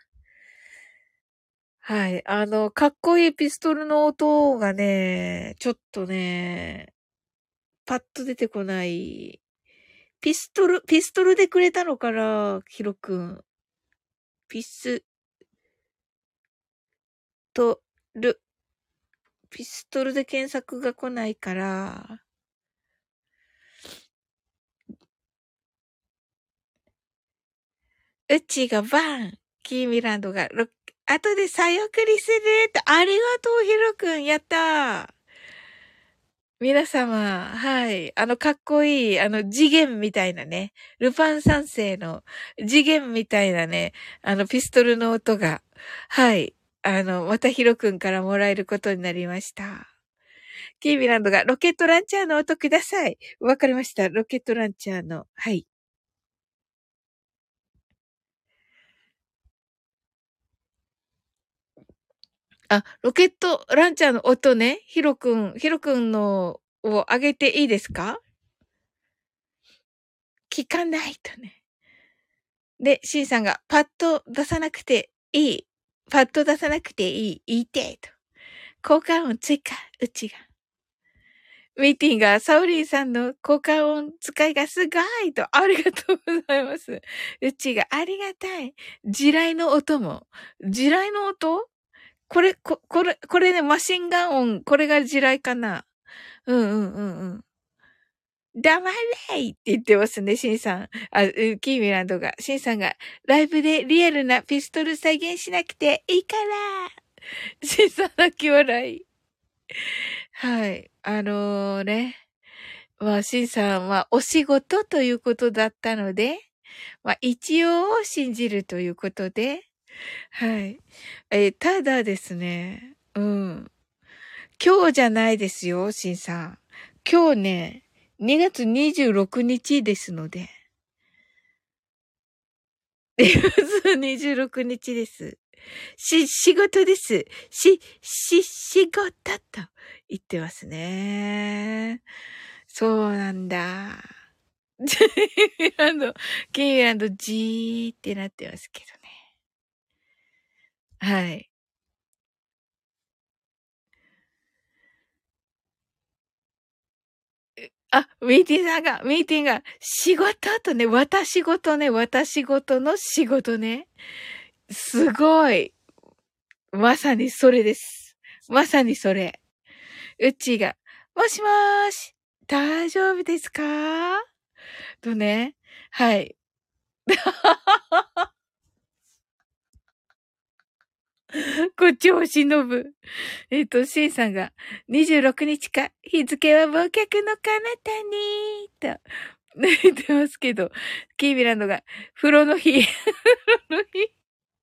はい。あの、かっこいいピストルの音がね、ちょっとね、パッと出てこない。ピストル、ピストルでくれたのかな、ヒロくん。ピストル。ピストルで検索が来ないから。うちがバーン。キーミランドがロッ、後で再送りするって、ありがとう、ヒロくん。やったー。皆様、はい。あの、かっこいい、あの、次元みたいなね。ルパン三世の次元みたいなね、あの、ピストルの音が、はい。あの、またヒロくんからもらえることになりました。キーミランドがロケットランチャーの音ください。わかりました。ロケットランチャーの、はい。あ、ロケットランチャーの音ね。ヒロくん、ヒロくんのを上げていいですか？聞かないとね。で、シンさんがパッと出さなくていい。パッと出さなくていい。言いてと。効果音追加。うちが。ミーティンがサウリンさんの効果音使いがすごいと。ありがとうございます。うちがありがたい。地雷の音も。地雷の音これ、こ、これ、これね、マシンガン音。これが地雷かな。うんうんうんうん。黙れいって言ってますね、シンさん。あ、キーミランドが。シンさんが、ライブでリアルなピストル再現しなくていいから。シンさん泣き笑い。はい。あのー、ね。まあ、シンさんはお仕事ということだったので、まあ、一応信じるということで、はい。えーただですね、うん。今日じゃないですよ、シンさん。今日ね、にがつにじゅうろくにちですので。にがつにじゅうろくにちです。し、仕事です。し、し、仕事と言ってますね。そうなんだ。キーミランド、キーミランド、じーってなってますけどね。はい。あ、ミーティンさんが、ミーティンが、仕事とね、私事ね、私事の仕事ね。すごい。まさにそれです。まさにそれ。うちが、もしもーし、大丈夫ですかとね。はい。こっちを忍ぶ。えっと、シンさんが、にじゅうろくにちか、日付は忘却の彼方に、と、言ってますけど、キービランドが、風呂の日、風呂の日、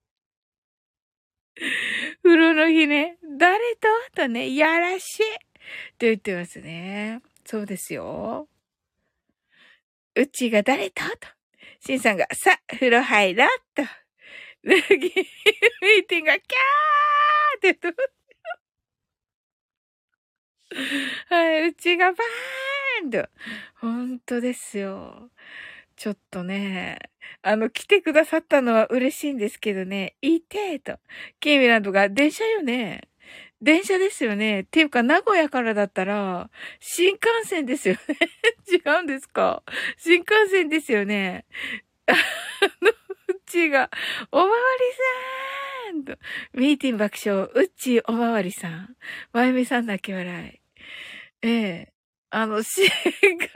風呂の日ね、誰ととね、やらしい。と言ってますね。そうですよ。うちが誰とと。シンさんが、さ、風呂入ろうと。ミーティングが、キャーって言って、はい、うちがバーンと。本当ですよ。ちょっとね、あの、来てくださったのは嬉しいんですけどね、いてーと。キーミランドが、電車よね。電車ですよね。っていうか、名古屋からだったら、新幹線ですよね。違うんですか？新幹線ですよね。あの、うちが、おまわりさんと、ミーティン爆笑、うっちーおまわりさん。まゆみさん泣き笑い。ええ。 あの、新幹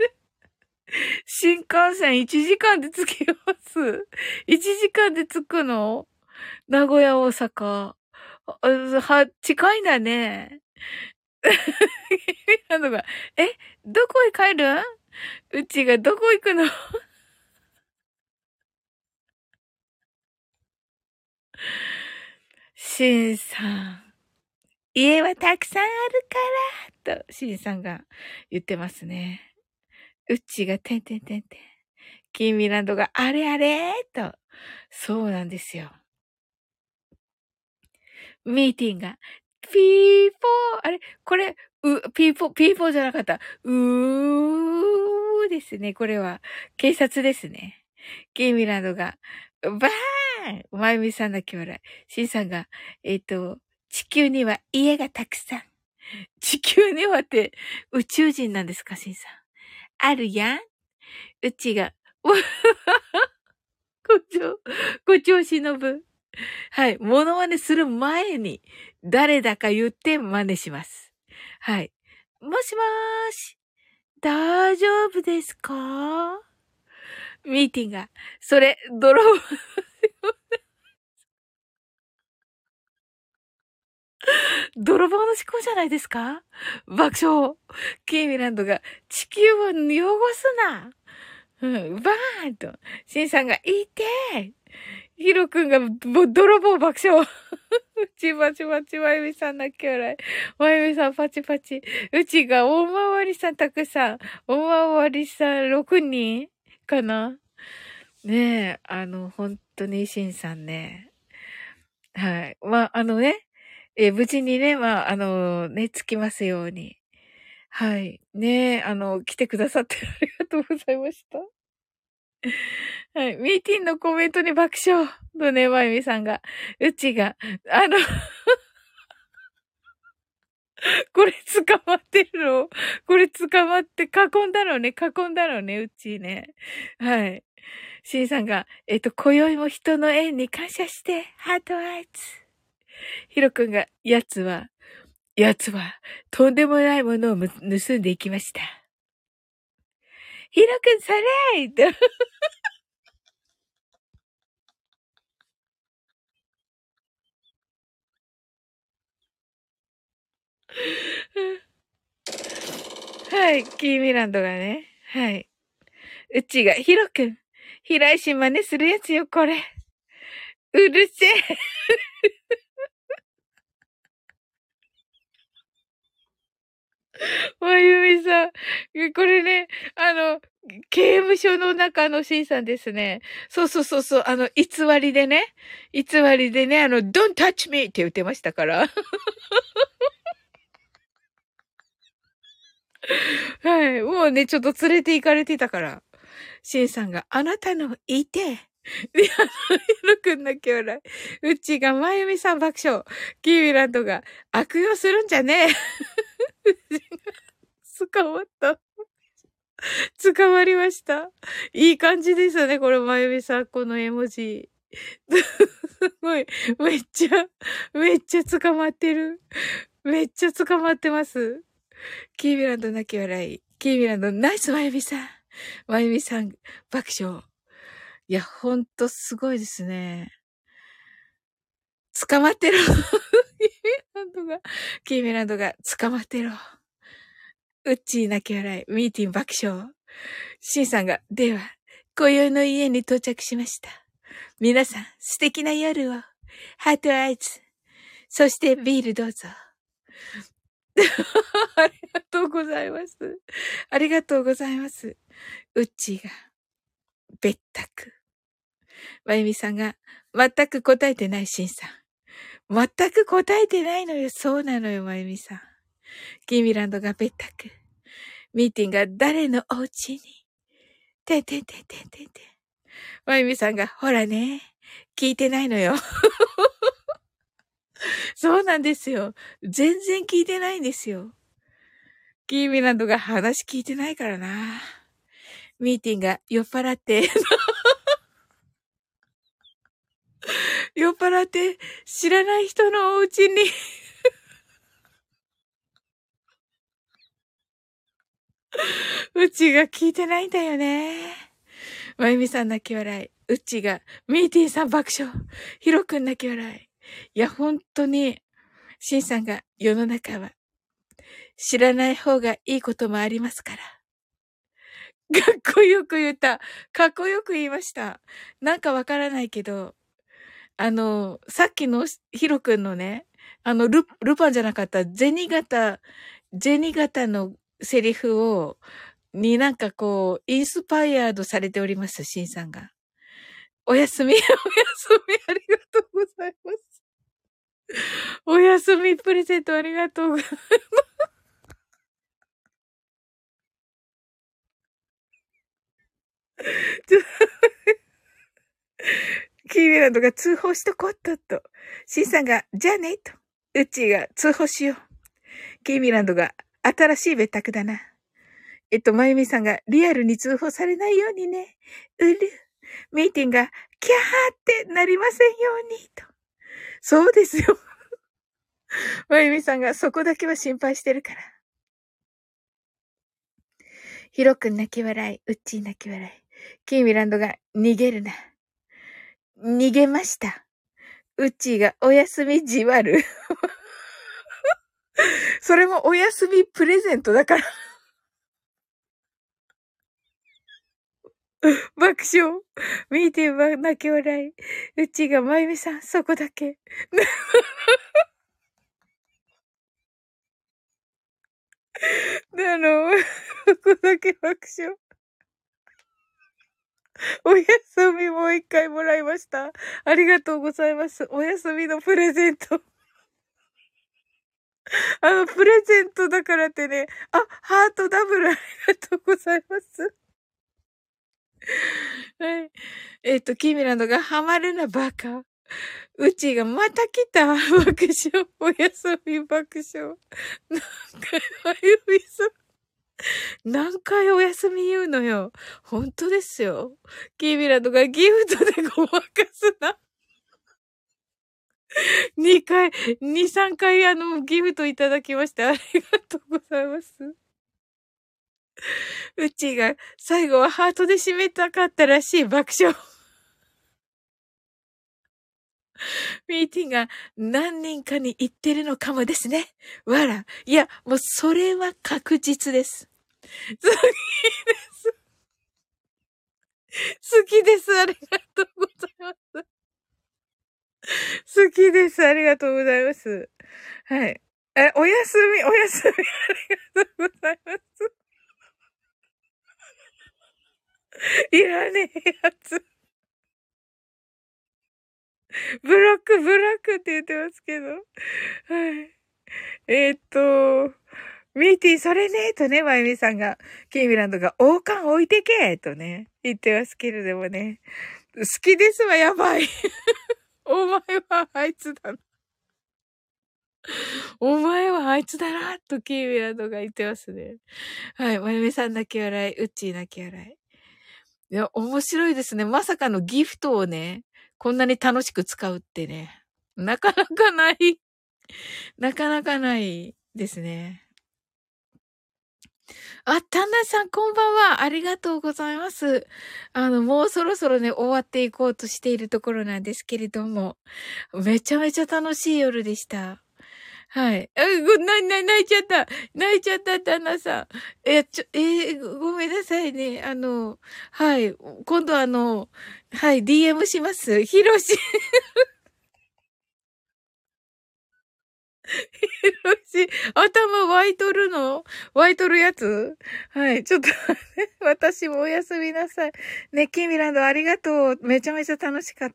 新幹線いちじかんで着きます。いちじかんで着くの？名古屋、大阪。あは、近いんだね。あのが、え、どこへ帰るん？うちがどこ行くの？しんさん。家はたくさんあるから、と、しんさんが言ってますね。うちがてんてんてんてん。キーミランドがあれあれと。そうなんですよ。ミーティングが、ピーポー、あれこれ、う、ピーポー、ピーポーじゃなかった。うーですね。これは、警察ですね。キーミランドが、バーンまゆみさんの兄弟。シンさんが、えっ、と、地球には家がたくさん。地球にはって宇宙人なんですか、シンさん。あるやん。うちが、ご調、ご調子のぶ。はい。モノマネする前に、誰だか言って真似します。はい。もしもーし。大丈夫ですか？ミーティングが。それ、泥棒、泥棒の思考じゃないですか？爆笑。ケイミランドが、地球を汚すな。うん、バーンと。シンさんが、いてー。ヒロ君が、ぼ泥棒爆笑。うちバチバチ、まゆみさん泣き笑い。まゆみさんパチパチ。うちがおまわりさんたくさん。おまわりさんろくにんかな。ねえ、あの、本当にしんさんね。はい。まあ、あのね、えー無事にね、まあ、あのね、着きますように。はい。ねえ、あの、来てくださってありがとうございました。はい。ミーティンのコメントに爆笑。とね、まゆみさんが。うちが、あの、これ捕まってるの？これ捕まって囲んだのね、囲んだのね、うちね。はい。シンさんが、えっと、今宵も人の縁に感謝して、ハートアイズ。ヒロ君が、やつは、やつは、とんでもないものをむ盗んでいきました。ヒロ君、それーって。はい、キーミランドがね。はい。うちが、ヒロ君、平石真似するやつよ、これ。うるせえ。まゆみさん。これね、あの、刑務所の中のシンさんですね。そうそうそうそう、あの、偽りでね、偽りでね、あの、don't touch me って言ってましたから。はい。もうね、ちょっと連れて行かれてたから。シンさんが、あなたのいて。で、あの、ヒロ君の兄弟。うちが、まゆみさん爆笑。キーミランドが、悪用するんじゃねえ。捕まった。捕まりました。いい感じですよね、これ、まゆみさん、この絵文字。すごい、めっちゃ、めっちゃ捕まってる。めっちゃ捕まってます。キーミランド泣き笑い。キーミランド、ナイスまゆみさん。まゆみさん、爆笑。いや、ほんとすごいですね。捕まってろ。キーミランドが、キーミランドが捕まってろ。ウッチー泣き笑い。ミーティン爆笑。シンさんが、では、今宵の家に到着しました。皆さん、素敵な夜を。ハートアイズ。そしてビールどうぞ。ありがとうございます。ありがとうございます。うっちーが、べったく。まゆみさんが、全く答えてないシンさん。全く答えてないのよ。そうなのよ、まゆみさん。キーミランドがべったく。ミーティングが誰のお家に。てんてんてんてんてんてん。まゆみさんが、ほらね。聞いてないのよ。そうなんですよ。全然聞いてないんですよ。キーミランドが話聞いてないからな。ミーティングが酔っ払って、酔っ払って知らない人のお家にうちが聞いてないんだよね。まゆみさん泣き笑い。うちが、ミーティンさん爆笑。ヒロくん泣き笑い。いや、本当に、シンさんが世の中は知らない方がいいこともありますから。かっこよく言った。かっこよく言いました。なんかわからないけど、あの、さっきのヒロくんのね、あの、ル、ルパンじゃなかった、ゼニガタ、ゼニガタのセリフを、になんかこう、インスパイアードされております、シンさんが。おやすみ、おやすみ、ありがとうございます。おやすみプレゼントありがとうございます。キーミランドが通報しとこっとと。シンさんが、じゃあね、と。ウッチーが通報しよう。キーミランドが、新しい別宅だな。えっと、まゆみさんが、リアルに通報されないようにね。うる。ミーティンが、キャーってなりませんように、と。そうですよ。まゆみさんが、そこだけは心配してるから。ヒロくん泣き笑い。ウッチー泣き笑い。キーミランドが、逃げるな。逃げました。ウッチーが、おやすみじわる。それもお休みプレゼントだから。爆笑。ミーティンは泣き笑い。うちがまゆみさん、そこだけ。で、あの、そこだけ爆笑。お休みもう一回もらいました。ありがとうございます。お休みのプレゼント。あの、プレゼントだからってね。あ、ハートダブルありがとうございます。はい。えっ、と、キーミランドがハマるなバカ。うちがまた来た。爆笑。おやすみ爆笑。なんか、あゆみさん。何回お休み言うのよ。本当ですよ。キーミランドがギフトでごまかすな。にかい、に、さんかいあの、ギフトいただきましてありがとうございます。うちが最後はハートで締めたかったらしい爆笑。ミーティンが何人かに言ってるのかもですね。わら。いや、もうそれは確実です。好きです。好きです。ありがとうございます。好きです。ありがとうございます。はい。え、おやすみ、おやすみ、ありがとうございます。いらねえやつ。ブロック、ブロックって言ってますけど。はい。えーっと、ミーティー、それね、とね、まゆみさんが、キーミランドが、王冠置いてけとね、言ってますけれどもね。好きですわ、やばい。お前はあいつだな。お前はあいつだな、とキーミランドが言ってますね。はい、まゆみさん泣き笑い、うっちー泣き笑い。いや、面白いですね。まさかのギフトをね、こんなに楽しく使うってね。なかなかない。なかなかないですね。あ、タンナさん、こんばんは。ありがとうございます。あの、もうそろそろね、終わっていこうとしているところなんですけれども、めちゃめちゃ楽しい夜でした。はい。あ、ご、な、な、泣いちゃった。泣いちゃった、タンナさん。え、ちょ、えーごごめんなさいね。あの、はい。今度あの、はい、ディーエム します。ヒロシ。よし、頭湧いとるの湧いとるやつはい、ちょっと私もおやすみなさい。ね、キーミランドありがとう。めちゃめちゃ楽しかった。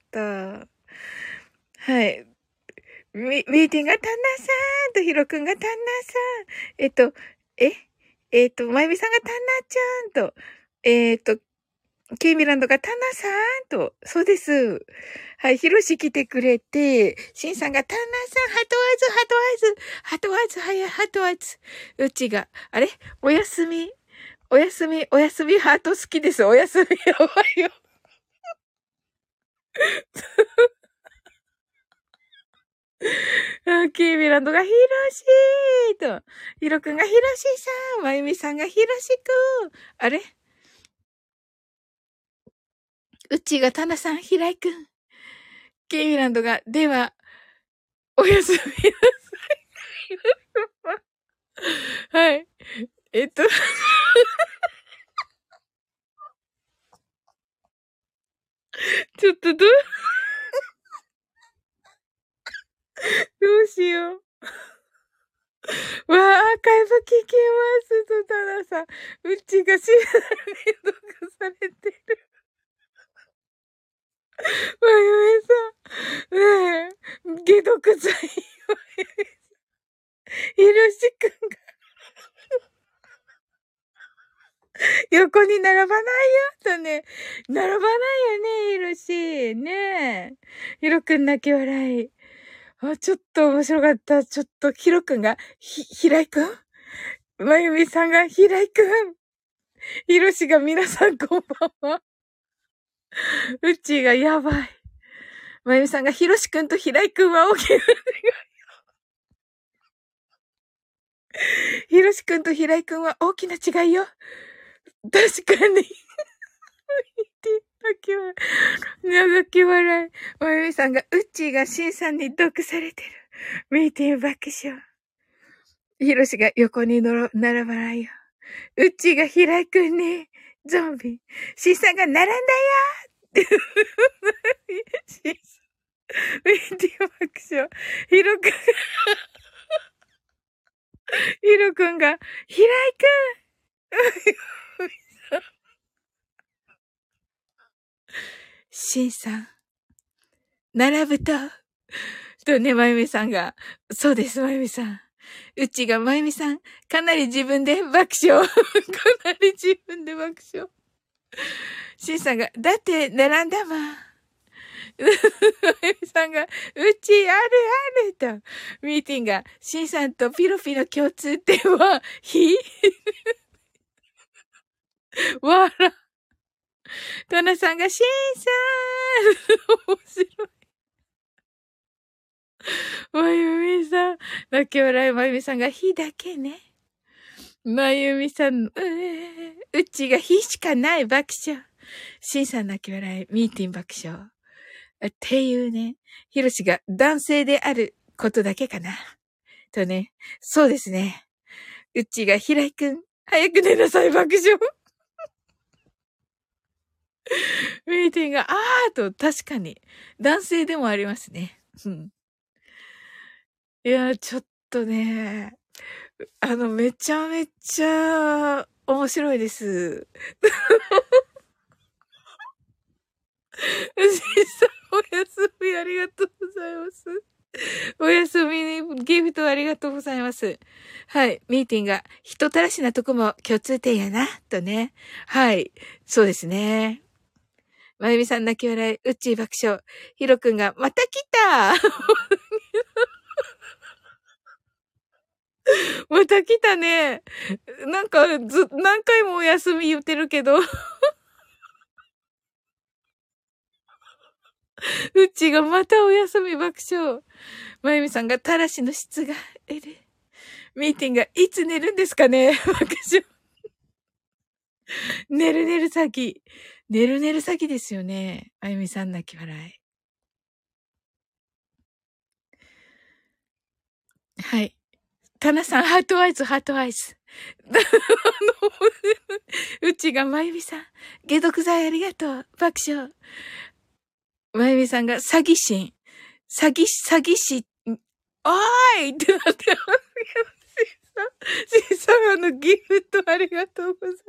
はい。ミ、ミーティングがタンナーさんとヒロくんがタンナーさん。えっと、ええっと、まゆみさんがタンナーちゃんと、えっと、ケイミランドがタナさんと、そうです。はい、ヒロシ来てくれて、シンさんがタナさん、ハトワーズ、ハトワーズ、ハトワーズ、はや、ハトワーズ。うちが、あれおやすみ、おやすみ、おやすみ、ハート好きです。おやすみ、やばいよ。あケイミランドがヒロシいと。ひろくんがひろしさん。まゆみさんがひろしくん。あれうちがたなさん、ひらいくん。ケイミランドが、では、おやすみなさい。はい。えっと、ちょっとどう、どうしよう。わあ、アーカイブ聞きますと、たださん。うちが知らない動画されてる。まゆみさん。ねえ、解毒剤。ひろしくんが横に並ばないよ、とね。並ばないよね、ひろし。ねえ。ひろくん泣き笑い。あ、ちょっと面白かった。ちょっと、ひろくんが、ひ、ひらいくんまゆみさんが、ひらいくんひろしが、皆さんこんばんは。うっちーが、やばい。まゆみさんが、ひろしくんとひらいくんは大きな違い。ひろしくんとひらいくんは大きな違いよ。確かに。泣き笑い。長き笑い。まゆみさんが、うっちーがしんさんに毒されてる。ミーティング爆笑。ひろしが横にのろ、並ばないよ。うっちーがひらいくんに、ゾンビ。しんさんが並んだよってしんさん、ミーティング爆笑。ひろくん、ひろくんが、ひらいくんしんさん、並ぶと、とね、まゆみさんが、そうです、まゆみさん。うちがまゆみさん、かなり自分で爆笑。かなり自分で爆笑。しんさんが、だって並んだまん。まゆみさんが、うちあるあると。ミーティングが、しんさんとピロピの共通点は、ひわら。トナさんが、しんさん面白い。まゆみさん。泣き笑いまゆみさんが、ひだけね。まゆみさん、うーうちがひしかない爆笑。しんさん泣き笑い、ミーティン爆笑。っていうね、ひろしが男性であることだけかな。とね、そうですね。うちがひらいくん、早く寝なさい爆笑。ミーティンが、あーと、確かに、男性でもありますね。うん。いや、ちょっとね、あの、めちゃめちゃ面白いです。うしさん、おやすみありがとうございます。おやすみにギフトありがとうございます。はい。ミーティングが人たらしなとこも共通点やな、とね。はい。そうですね。まゆみさん泣き笑い、うっちー爆笑。ひろくんが、また来たまた来たね。なんか、ず、何回もお休み言ってるけど。うっちーがまたお休み爆笑。まゆみさんが、たらしの質が得る。ミーティングが、いつ寝るんですかね爆笑。寝る寝る詐欺。寝る寝る詐欺ですよね。あゆみさん泣き笑い。はい。タナさん、ハートアイズ、ハートアイズ。あの、うちがまゆみさん、解毒剤ありがとう。爆笑。まゆみさんが詐欺師。詐欺師、詐欺師。おーいってなってますけど、シーさん、あの、ギフトありがとうございます。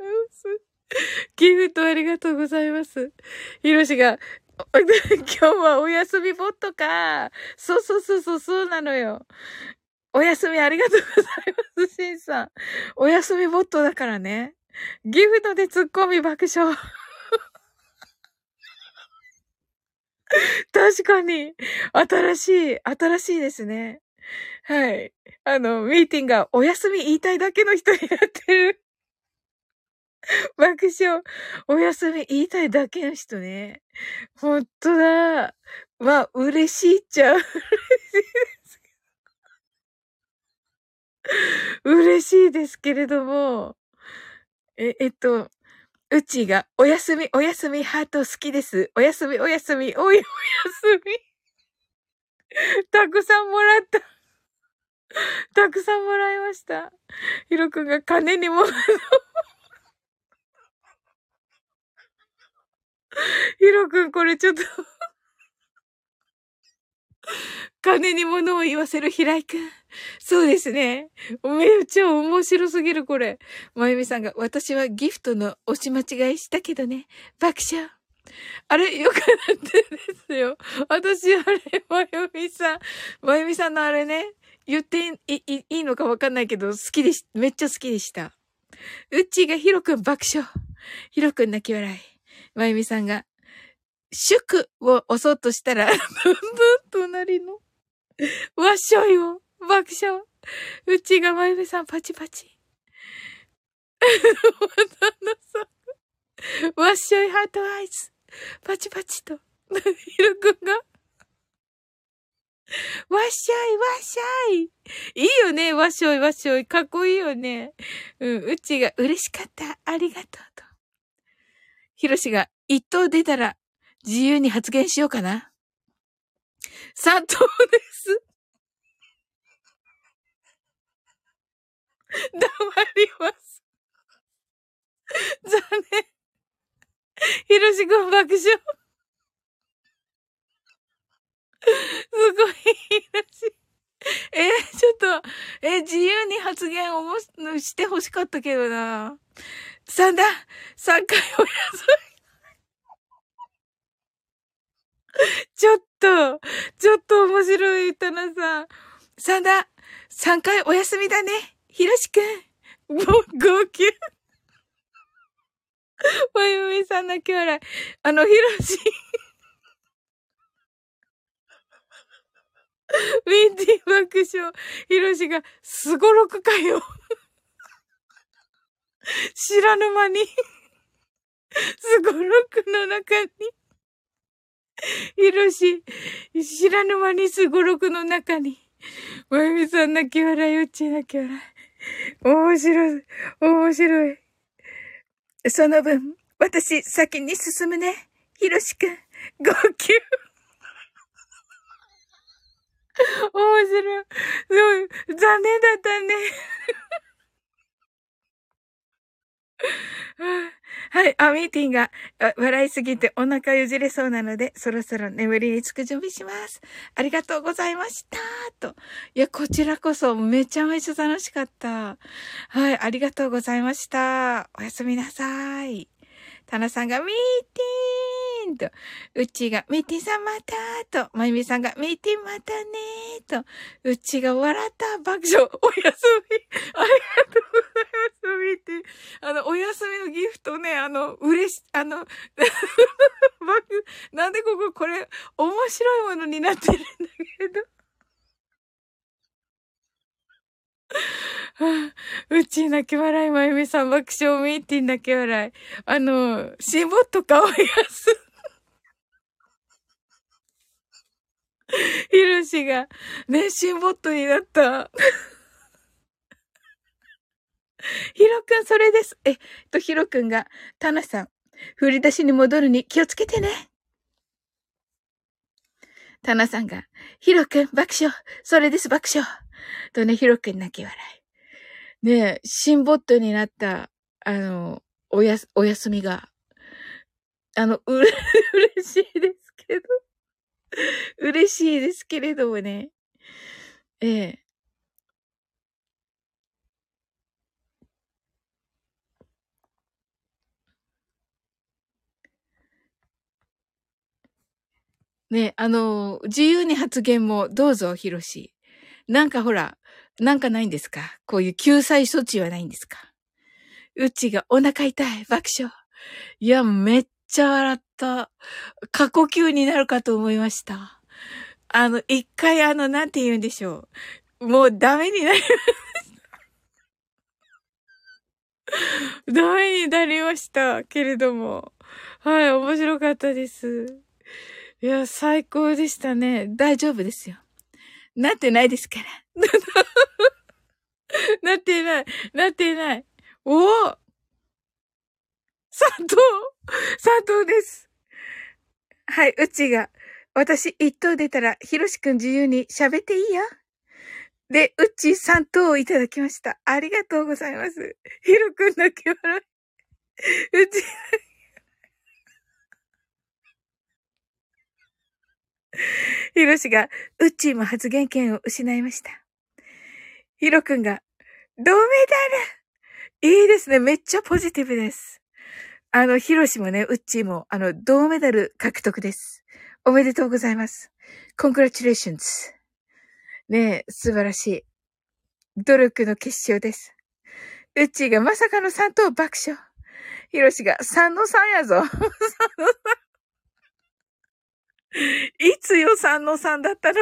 ギフトありがとうございます。ひろしが、今日はお休みボットか。そうそうそうそう、そうなのよ。お休みありがとうございます、しんさん。お休みボットだからね。ギフトでツッコミ爆笑。確かに。新しい、新しいですね。はい。あの、ミーティングがお休み言いたいだけの人になってる。爆笑。お休み言いたいだけの人ね。ほんとだ。まあ、嬉しいっちゃ嬉しいです。 嬉しいですけれども、え、えっと、うちが、おやすみ、おやすみ、ハート好きです。おやすみ、おやすみ、おい、おやすみ。たくさんもらった。たくさんもらいました。ひろくんが金にも、ひろくんこれちょっと、金に物を言わせる平井くん。そうですね。めっちゃ面白すぎるこれ。まゆみさんが、私はギフトの押し間違いしたけどね。爆笑。あれ、よくなってですよ。私、あれ、まゆみさん、まゆみさんのあれね、言っていい、いいいのかわかんないけど、好きでし、めっちゃ好きでした。うっちーがひろくん爆笑。ひろくん泣き笑い。まゆみさんが、祝を押そうとしたら、ブンブン隣の、わっしょいを爆笑。うっちーがまゆみさんパチパチ。わっしょいハートアイズ。パチパチと。ひろくんが、わっしょい、わっしょい。いいよね、わっしょい、わっしょい。かっこいいよね。うん、うちが嬉しかった。ありがとうと。ひろしが、一等出たら、自由に発言しようかな。三等です。黙ります。残念。ひろしくん爆笑。すごい、ひろし。えー、ちょっと、えー、自由に発言をもしてほしかったけどな。三だ三回お休み。ちょっと、ちょっと面白い、たなさん。三だ三回お休みだね。ひろしくん。もう、号泣。まゆみさん泣き笑い。あの、ひろし。ウィンディ爆笑。ひろしが、すごろくかよ。知らぬ間に。すごろくの中に。ひろし、知らぬ間にすごろくの中に。まゆみさん泣き笑い、うち泣き笑い。面白い、面白い。その分、私、先に進むね。ひろしくん、号泣。面白い。そう、残念だったね。はい、あ、ミーティンが、笑いすぎてお腹よじれそうなので、そろそろ眠りにつく準備します。ありがとうございました。と。いや、こちらこそめちゃめちゃ楽しかった。はい、ありがとうございました。おやすみなさい。タナさんがミーティーンと、うっちーがミーティンさんまたと、まゆみさんがミーティンまたねーと、うっちーが笑った爆笑、おやすみ。ありがとうございます、ミーティン。あの、お休みのギフトね、あの、嬉し、あの、爆、なんでこここれ、面白いものになってるんだけど。はあ、うち泣き笑い、まゆみさん爆笑、ミーティン泣き笑い。あの、しぼっとかわいやす。ひろしが、ね、シンボットになった。ひろくん、それです。えっと、ひろくんが、たなさん、振り出しに戻るに気をつけてね。たなさんが、ひろくん、爆笑。それです、爆笑。とね、ひろくん泣き笑い。ねえ、シンボットになった、あの、おや、お休みが、あの、うれ、嬉しいですけど。嬉しいですけれどもね。ええ。ね、あの、自由に発言もどうぞ、ひろし。なんかほら、なんかないんですか？こういう救済措置はないんですか？うちがお腹痛い、爆笑。いや、めっちゃ笑った。過呼吸になるかと思いました。あの、一回あの、なんて言うんでしょう。もうダメになり、ダメになりましたけれども。はい、面白かったです。いや、最高でしたね。大丈夫ですよ。なってないですから。 なってない。なってない。おお佐藤佐藤です。はい、うちが。私一等出たら、ひろしくん自由に喋っていいや。で、うち三等をいただきました。ありがとうございます。ひろくんだけ笑い。うち、ひろしが、うちも発言権を失いました。ひろくんが、銅メダルいいですね。めっちゃポジティブです。あの、ひろしもね、うっちーも、あの、銅メダル獲得です。おめでとうございます。Congratulations。ねえ、素晴らしい。努力の結晶です。うっちーがまさかのさん等爆笑。ひろしがさんのさんやぞ。いつよさんのさんだったの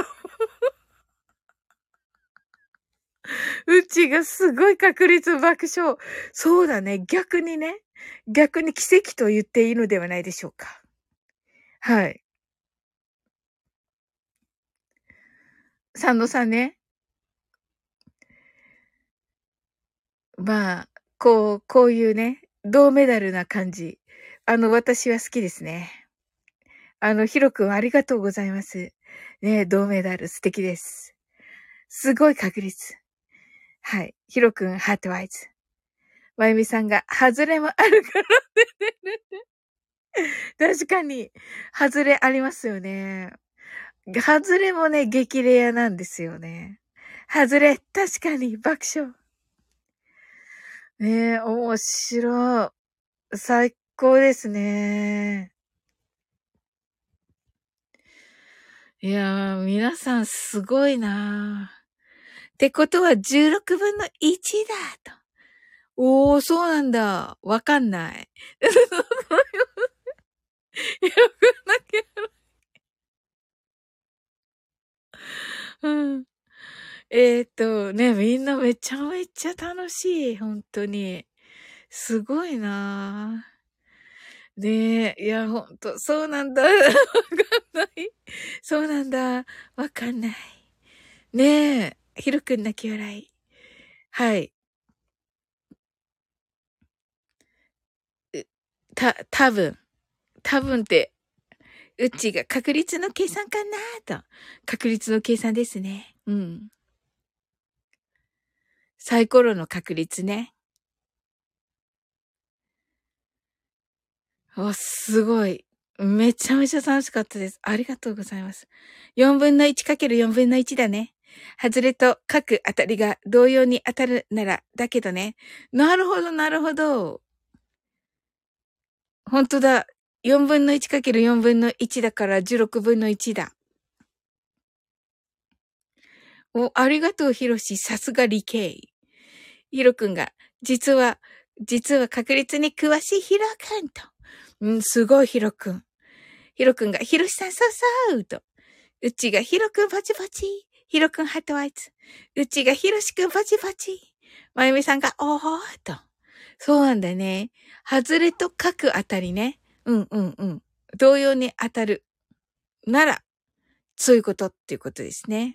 うちがすごい確率爆笑。そうだね。逆にね。逆に奇跡と言っていいのではないでしょうか。はい。さんのさんね。まあ、こう、こういうね、銅メダルな感じ。あの、私は好きですね。あの、ヒロ君ありがとうございます。ね、銅メダル素敵です。すごい確率。はい。ヒロ君ハートワイズ。まゆみさんが、外れもあるから確かに、外れありますよね。外れもね、激レアなんですよね。外れ、確かに、爆笑。ねえ、面白い。最高ですね。いやー、皆さんすごいなー。ってことはじゅうろくぶんのいちだと。おー、そうなんだ。わかんない。よくなきゃ。うん。えーっと、ね、みんなめちゃめちゃ楽しい。本当に。すごいなぁ。ねえ、いや、ほんと、そうなんだ。わかんない。そうなんだ。わかんない。ねえ、ひろくん泣き笑い。はい。うた、多分。多分って、うちが確率の計算かなと。確率の計算ですね。うん。サイコロの確率ね。あ、すごい。めちゃめちゃ楽しかったです。ありがとうございます。よんぶんのいちかけるよんぶんのいちだね。外れと各当たりが同様に当たるなら、だけどね。なるほど、なるほど。ほんとだ。よんぶんのいちかけるよんぶんのいちだからじゅうろくぶんのいちだ。お、ありがとう、ひろし。さすが理系。ひろくんが、実は、実は確率に詳しいひろくんと。うん、すごいひろくん。ひろくんが、ひろしさんそうそうと。うちがひろくんパチパチ。ひろくんハートワイズ。うちがひろしくんパチパチ。まゆみさんが、おーと。そうなんだね。外れと各当たりね。うんうんうん。同様に当たる。なら、そういうことっていうことですね。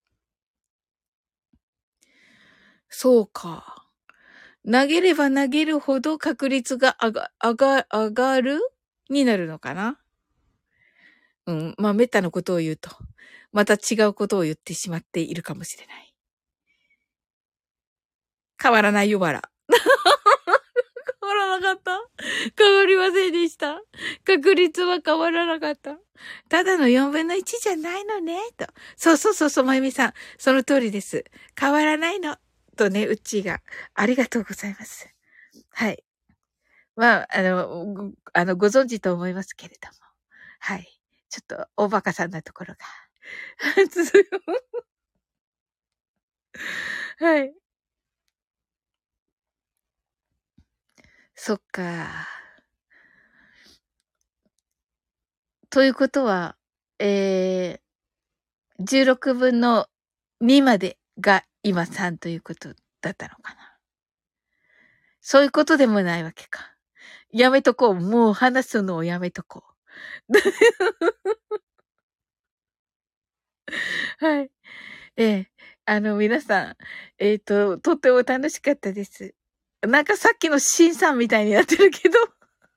そうか。投げれば投げるほど確率が上が、上が、上がるになるのかな。うん。まあ、めったなことを言うと、また違うことを言ってしまっているかもしれない。変わらないよ、わら。変わらなかった。変わりませんでした。確率は変わらなかった。ただのよんぶんのいちじゃないのね、と。そうそうそうそう、まゆみさん。その通りです。変わらないの。とね、うっちーが。ありがとうございます。はい。まあ、あの、ご、あの、ご存知と思いますけれども。はい。ちょっと、おバカさんなところが。はい。そっか。ということは、えー、じゅうろくぶんのにまでが今さんということだったのかな。そういうことでもないわけか。やめとこう。もう話すのをやめとこう。はい。ええ。 あの、皆さん、えっと、とっても楽しかったです。なんかさっきのシンさんみたいになってるけど、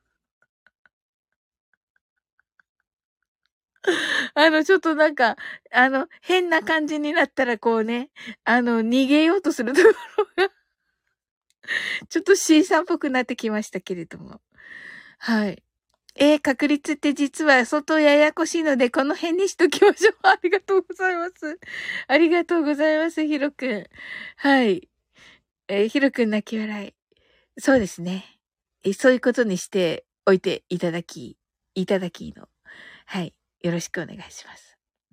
あの、ちょっとなんか、あの、変な感じになったらこうね、あの、逃げようとするところが、ちょっとシンさんっぽくなってきましたけれども。はい。えー、確率って実は相当ややこしいので、この辺にしときましょう。ありがとうございます。ありがとうございます、ヒロくん。はい。えー、ヒロくん泣き笑い。そうですね。えー、そういうことにしておいていただき、いただきの。はい。よろしくお願いします。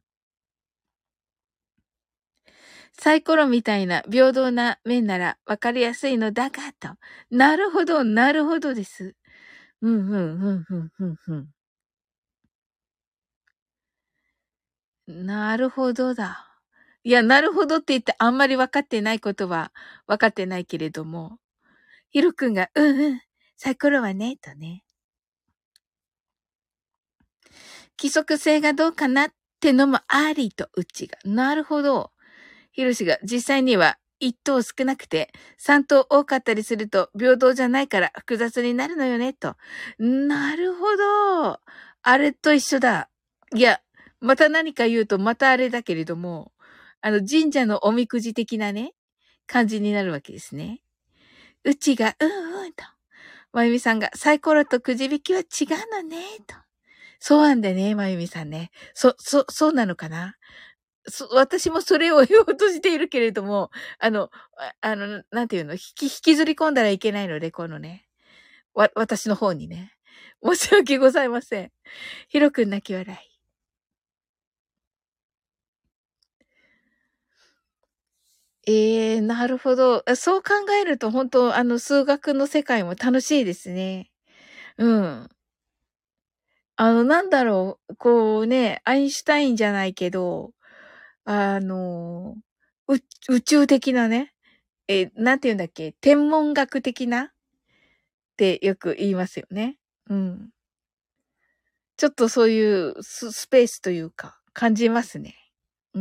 サイコロみたいな平等な面なら分かりやすいのだが、と。なるほど、なるほどです。うん、うん、うん、うん、うん、うん。なるほどだ。いや、なるほどって言ってあんまり分かってないことは分かってないけれども、ヒロ君が、うんうん、サイコロはね、とね。規則性がどうかなってのもありと、うちが。なるほど。ヒロシが、実際にはいち等少なくてさん等多かったりすると平等じゃないから複雑になるのよね、と。なるほど。あれと一緒だ。いや、また何か言うとまたあれだけれども、あの神社のおみくじ的なね、感じになるわけですね。うちが、うんうんと。まゆみさんが、サイコロとくじ引きは違うのね、と。そうなんだね、まゆみさんね。そ、そ、そうなのかな。そ、私もそれを言おうとしているけれども、あの、ああの、なんていうの、引き、引きずり込んだらいけないので、このね、わ、私の方にね。申し訳ございません。ひろくん泣き笑い。ええー、なるほど。そう考えると、本当あの、数学の世界も楽しいですね。うん。あの、なんだろう、こうね、アインシュタインじゃないけど、あの、う宇宙的なね、え、なんて言うんだっけ、天文学的なってよく言いますよね。うん。ちょっとそういうススペースというか、感じますね。うん。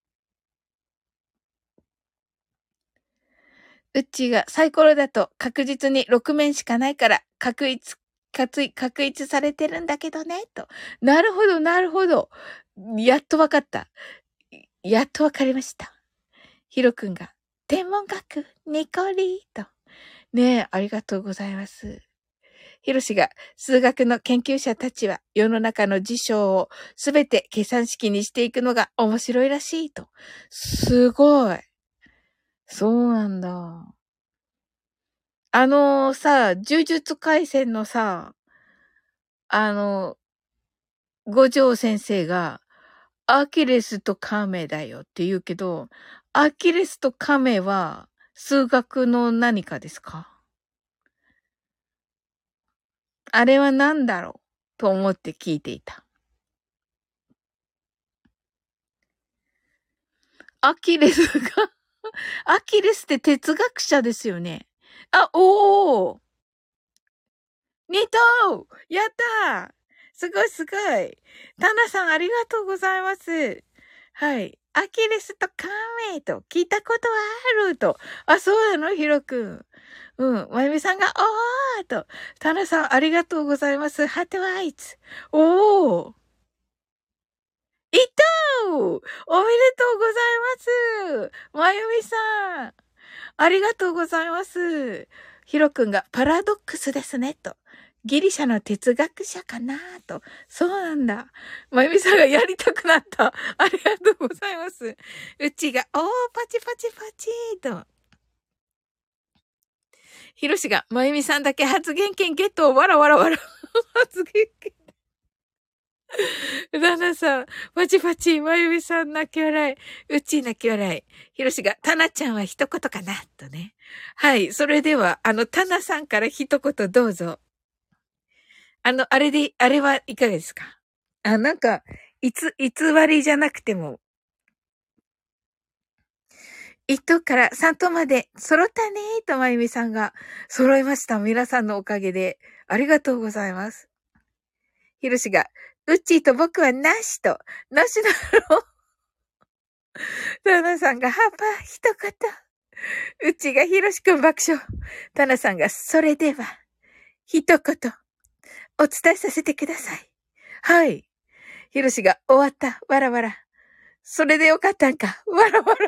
うちがサイコロだと確実にろく面しかないから、確一、確一、確一されてるんだけどね、と。なるほど、なるほど。やっとわかった。やっとわかりました。ヒロくんが、天文学、ニコリーと。ねえ、ありがとうございます。ヒロシが、数学の研究者たちは世の中の事象をすべて計算式にしていくのが面白いらしいと。すごい。そうなんだ。あのさ、呪術廻戦のさ、あの、五条先生が、アキレスとカメだよって言うけど、アキレスとカメは数学の何かですか？あれは何だろうと思って聞いていた。アキレスがアキレスって哲学者ですよね。あ、おー二等やったーすごいすごい。タナさんありがとうございます。はい。アキレスとカメと聞いたことはあると。あ、そうなのヒロくん。うん。まゆみさんが、おーと。タナさんありがとうございます。ハートワイツ。おー。いったーおめでとうございます。まゆみさん。ありがとうございます。ヒロくんがパラドックスですね、と。ギリシャの哲学者かなと。そうなんだ。まゆみさんがやりたくなった。ありがとうございます。うちが、おー、パチパチパチーと。ヒロシが、まゆみさんだけ発言権ゲットをわらわらわら。発言権。旦那さん、パチパチ、まゆみさん泣き笑い、うち泣き笑い。ひろしが、タナちゃんは一言かな、とね。はい、それでは、あの、タナさんから一言どうぞ。あの、あれで、あれはいかがですか？あ、なんか、いつ、偽りじゃなくても、いち等からさん等まで揃ったねーと、まゆみさんが揃いました。皆さんのおかげで。ありがとうございます。ひろしが、うっちーと僕はなしと、なしだろタナさんが、ハッパー、一言。うちがひろしくん爆笑。タナさんが、それでは、一言、お伝えさせてください。はい。ひろしが、終わった。わらわら。それでよかったんか。わらわら。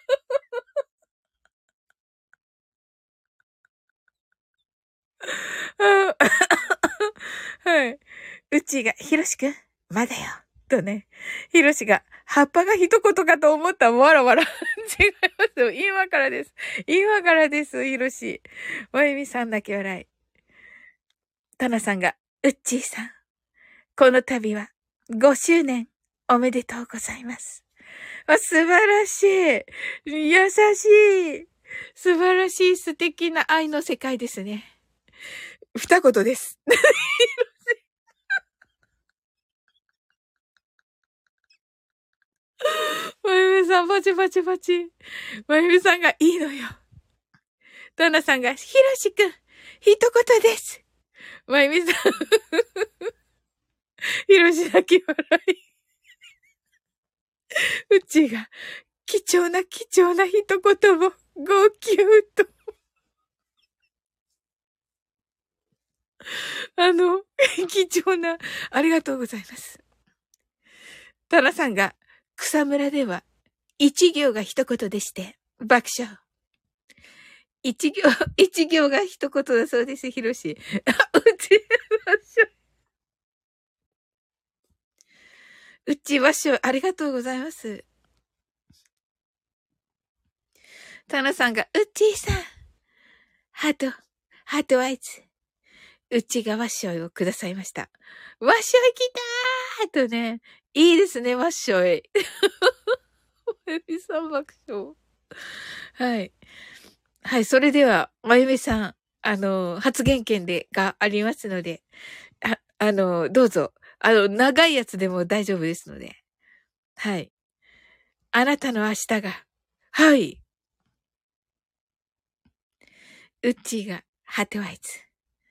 はい。うちが、ひろしくん、まだよ。とね。ひろしが、葉っぱが一言かと思った。わらわら。違いますよ。今からです。今からです、ひろし。まゆみさんだけ笑い。タナさんが、うっちーさん。この度は、ごしゅうねん、おめでとうございます。あ、素晴らしい。優しい。素晴らしい素敵な愛の世界ですね。二言です。まゆみさん、パチパチパチ。まゆみさんがいいのよ。タナさんが、ひろしくん、一言です。まゆみさん、ひろしだけ笑い。うちが、貴重な貴重な一言も、号泣と。あの、貴重な、ありがとうございます。タナさんが、草むらでは、一行が一言でして、爆笑。一行、一行が一言だそうです、ひろし。あ、うち、わっしょい。うち、わっしょい。ありがとうございます。タナさんが、うっちーさん。ハート、ハートアイズ。うちがわっしょいをくださいました。わっしょい来たーとね。いいですね、わっしょい。まゆみさん爆笑。はい。はい、それでは、まゆみさん、あの、発言権で、がありますので、あ、あの、どうぞ。あの、長いやつでも大丈夫ですので。はい。あなたの明日が、はい。うっちーが、ハートアイズ。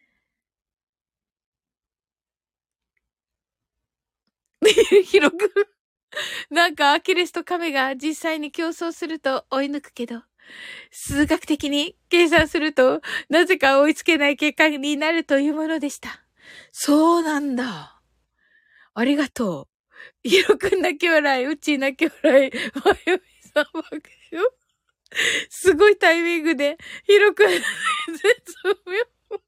ひろく、なんかアキレスとカメが実際に競争すると追い抜くけど、数学的に計算すると、なぜか追いつけない結果になるというものでした。そうなんだ。ありがとう。ヒロくん泣き笑い、うち泣き笑い、まゆみさん爆笑。すごいタイミングで、ヒロくん、絶妙。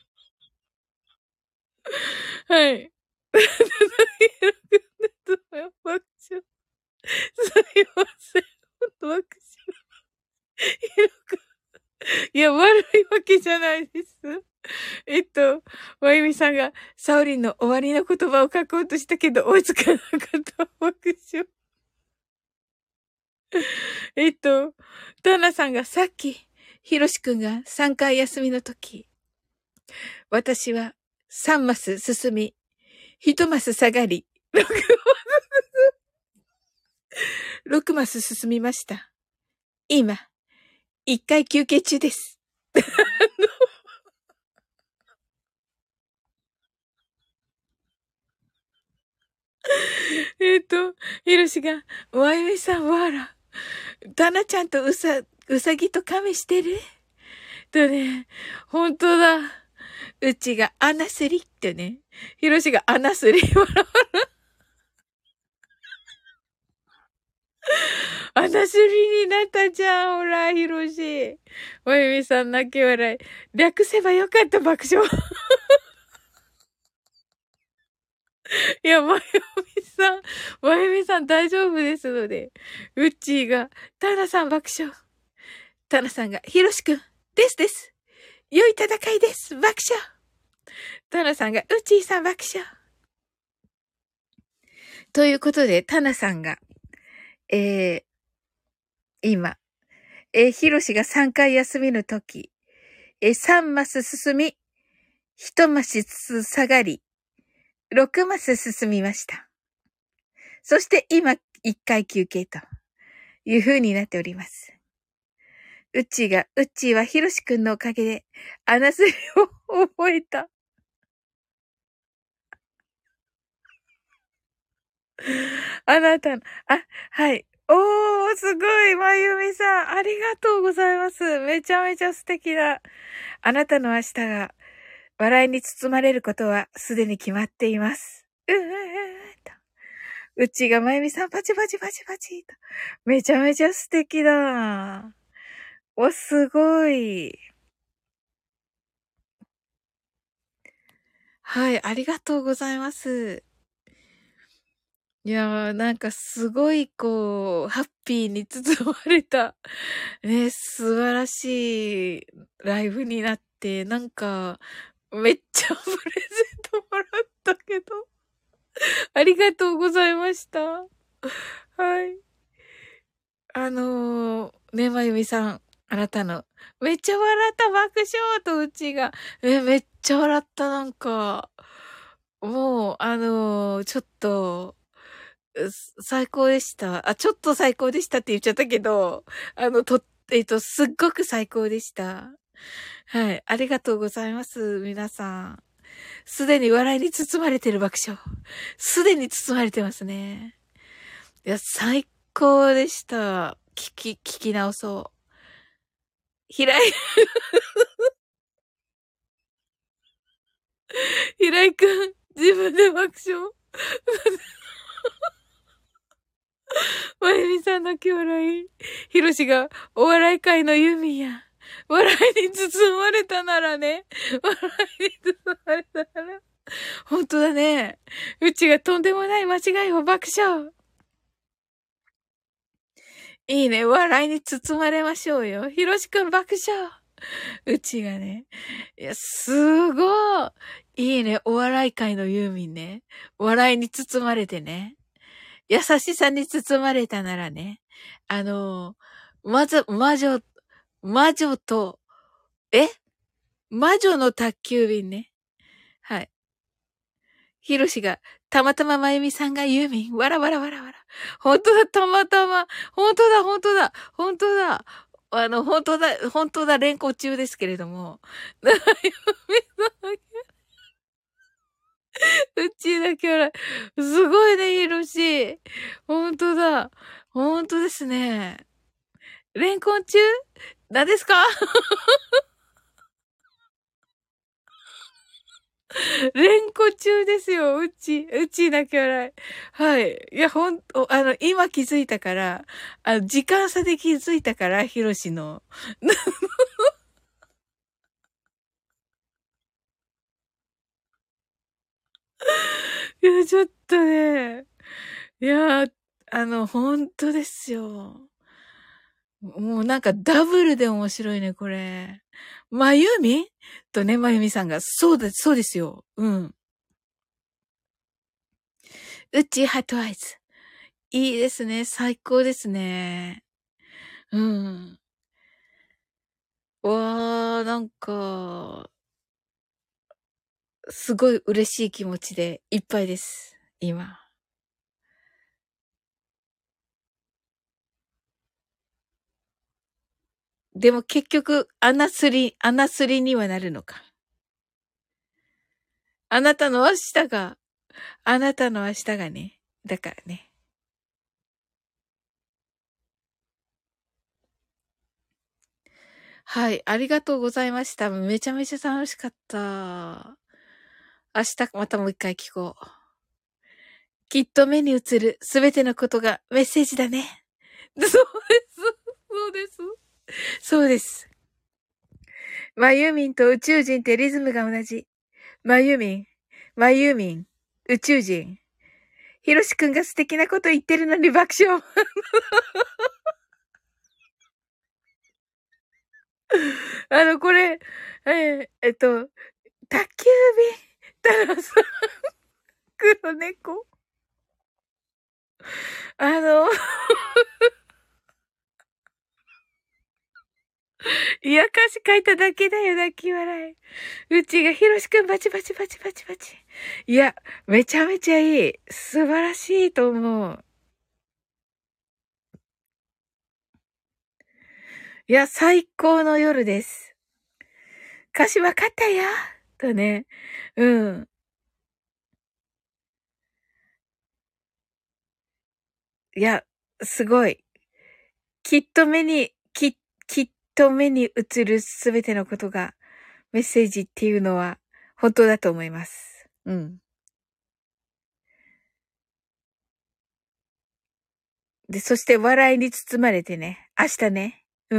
はい。ヒロくん、絶妙爆笑。すいません。ほんと爆笑。ヒロくん。いや、悪いわけじゃないです。えっと、まゆみさんが、サオリンの終わりの言葉を書こうとしたけど、追いつかなかった爆笑。えっと、タナさんがさっき、ヒロシ君がさんかい休みの時、私はさんマス進み、いちマス下がり、ろくマス、ろくマス進みました。今、いっかい休憩中です。えっと、ヒロシが、ワイメさんわら、タナちゃんとうさ、うさぎと亀してるとね、ほんとだ。うちが穴すりってね。ヒロシが穴すり。わらわら。穴すりになったじゃん。ほら、ヒロシ。まゆみさん泣き笑い。略せばよかった爆笑。いや、まゆみさん、まゆみさん大丈夫ですので。うっちーが、タナさん爆笑。タナさんが、ヒロシくん、ですです。良い戦いです。爆笑。タナさんが、うっちーさん爆笑。ということで、タナさんが、えー、今、えー、ヒロシがさんかい休みのとき、えー、さんマス進み、いちマス下がり、ろくマス進みました。そして今、いっかい休憩という風になっております。うっちーが、うっちーはヒロシくんのおかげで、穴すりを覚えた。あなたの、あ、はい。 おー、すごい、まゆみさん、ありがとうございます。めちゃめちゃ素敵だ。あなたの明日が、笑いに包まれることは、すでに決まっています。うーん、と。うちがまゆみさん、パチパチパチパチと。めちゃめちゃ素敵だ。お、すごい。はい、ありがとうございます。いやー、なんかすごいこう、ハッピーに包まれた、ね、素晴らしいライブになって、なんか、めっちゃプレゼントもらったけど、ありがとうございました。はい。あのー、ね、まゆみさん、あなたの、めっちゃ笑った爆笑とうちが、え、めっちゃ笑った、なんか、もう、あのー、ちょっと、うす最高でした。あ、ちょっと最高でしたって言っちゃったけど、あの、と、えっと、すっごく最高でした。はい。ありがとうございます。皆さん。すでに笑いに包まれてる爆笑。すでに包まれてますね。いや、最高でした。聞き、聞き直そう。平井、平井くん、自分で爆笑。まゆみさんの兄弟。ひろしが、お笑い界のユーミンや。笑いに包まれたならね。笑いに包まれたなら。本当だね。うちがとんでもない間違いを爆笑。いいね。笑いに包まれましょうよ。ひろしくん爆笑。うちがね。いや、すごい。いいね。お笑い界のユーミンね。笑いに包まれてね。優しさに包まれたならね。あの、まず、魔女、魔女と、え魔女の宅急便ね。はい。ひろしが、たまたままゆみさんがユーミン。わらわらわらわら。本当だ、たまたま。本当だ、本当だ、本当だ。あの、本当だ、本当だ、連行中ですけれども。なゆみさん、うちだけ笑い。すごいね、ひろし。本当だ。本当ですね。連行中何ですか？連呼中ですよ、うち、うちだけ笑い。はい。いや、ほんと、あの、今気づいたから、あの、時間差で気づいたから、ヒロシの。いや、ちょっとね、いや、あの、ほんとですよ。もうなんかダブルで面白いね、これ。まゆみとね、まゆみさんが、そうです、そうですよ。うん。うち、ハートアイズ。いいですね。最高ですね。うん。わー、なんか、すごい嬉しい気持ちでいっぱいです。今。でも結局、穴すり、穴すりにはなるのか。あなたの明日が、あなたの明日がね。だからね。はい、ありがとうございました。めちゃめちゃ楽しかった。明日またもう一回聞こう。きっと目に映るすべてのことがメッセージだね。そうです。そうです。そうです。まゆみんと宇宙人ってリズムが同じ。まゆみん、まゆみん、宇宙人。ひろしくんが素敵なこと言ってるのに爆笑。あの、これ、えーえっと、宅急便、太郎さん、黒猫。あの、いやかし書いただけだよ、泣き笑い。うちがひろしくんバチバチバチバチバチ。いや、めちゃめちゃいい。素晴らしいと思う。いや、最高の夜です。歌詞わかったよとね。うん。いや、 すごい。きっと目に、き、きっと目に映るすべてのことがメッセージっていうのは本当だと思います。うん。で、そして笑いに包まれてね、明日ね。うん。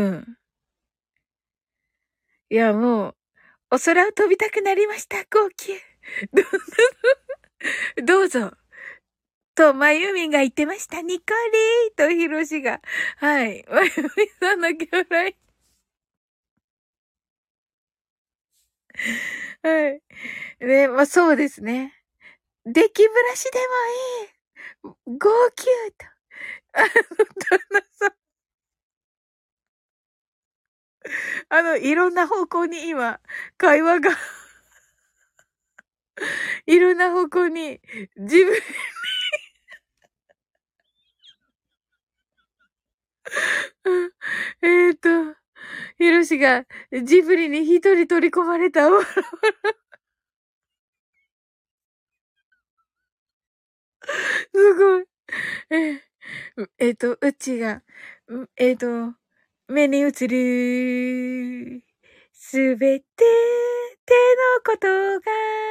いや、もう、お空を飛びたくなりました。号泣。どどうぞ。と、まゆみんが言ってました。ニコリーとひろしが。はい。まゆみさんの兄弟。はい。ね、まあそうですね。デキブラシでもいい。号泣と。あの、旦那さん。あの、いろんな方向に今、会話がいろんな方向に、自分、えっと、ヒロシがジブリに一人取り込まれた。すごい。ええっと、うちが、んえっと、目に映る、すべて、手のことが、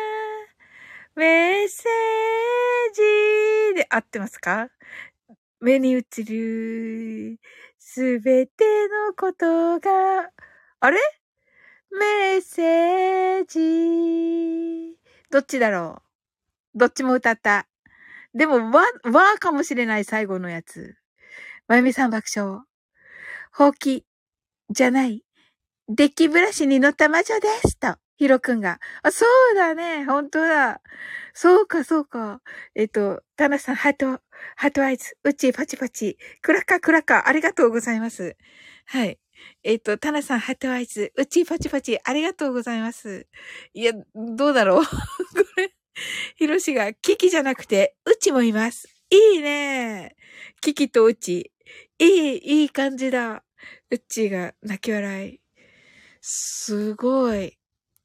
メッセージで合ってますか？目に映る、すべてのことが、あれ？メッセージ。どっちだろう？どっちも歌った。でも、わ、わかもしれない最後のやつ。まゆみさん爆笑。ほうき、じゃない。デッキブラシに乗った魔女です。と、ヒロくんが。あ、そうだね。ほんとだ。そうか、そうか。えっと、タナさん、ハート、ハートアイズ、うち、パチパチ、クラッカー、クラッカー、ありがとうございます。はい。えっと、タナさん、ハートアイズ、うち、パチパチ、ありがとうございます。いや、どうだろう。これ、ヒロシが、キキじゃなくて、うちもいます。いいね。キキとうち。いい、いい感じだ。うちが泣き笑い。すごい。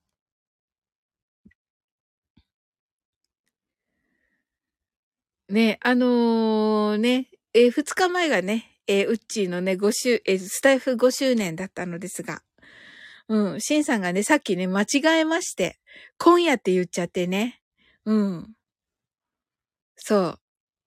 ね、あのーね、えー、二日前がね、えー、ウッチーのね、ご周、えー、スタイフごしゅうねんだったのですが、うん、シンさんがね、さっきね、間違えまして、今夜って言っちゃってね。うん、そう。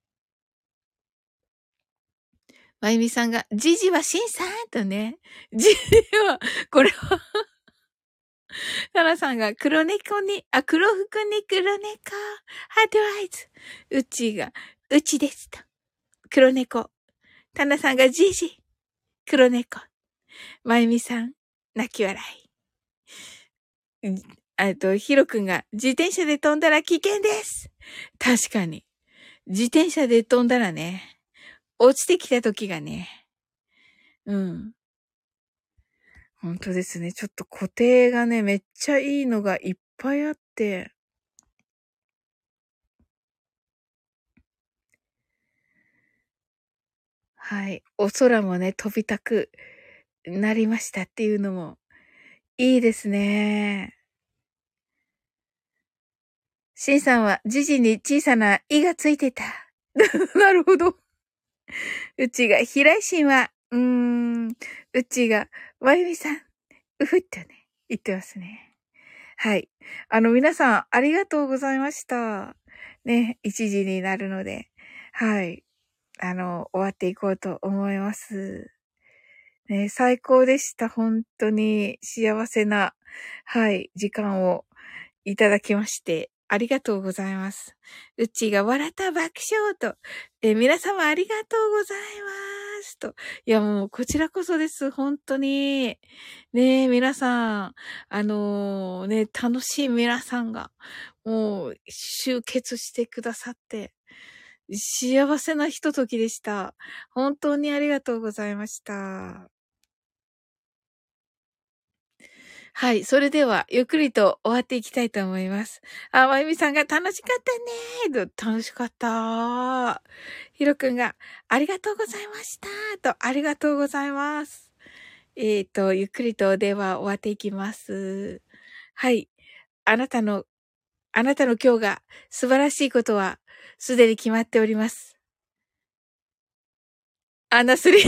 まゆみさんが、ジジはシンさんとね、ジジは、これは、タラさんが黒猫に、あ、黒服に黒猫、ハートアイズ。ウッチーが、うちですと。黒猫。タナさんがジジ、黒猫。まゆみさん、泣き笑い。んあと、ヒロくんが、自転車で飛んだら危険です。確かに。自転車で飛んだらね、落ちてきた時がね、うん。本当ですね。ちょっと固定がね、めっちゃいいのがいっぱいあって、はい。お空もね、飛びたくなりましたっていうのも、いいですね。シンさんは、ジジに小さな「い」がついてた。なるほど。うちが、平井心は、うーん、うちが、まゆみさん、うふっとね、言ってますね。はい。あの、皆さん、ありがとうございました。ね、いちじになるので、はい。あの、終わっていこうと思います。ね、最高でした。本当に幸せな、はい、時間をいただきまして、ありがとうございます。うちが笑った爆笑と、え、皆様ありがとうございます。と。いや、もう、こちらこそです。本当に。ねえ、皆さん、あのーね、楽しい皆さんが、もう、集結してくださって、幸せなひとときでした。本当にありがとうございました。はい。それでは、ゆっくりと終わっていきたいと思います。あ、まゆみさんが楽しかったねーと、楽しかったー。ひろくんが、ありがとうございましたと、ありがとうございます。えっと、ゆっくりとでは終わっていきます。はい。あなたの、あなたの今日が素晴らしいことは、すでに決まっております。 アナスリ。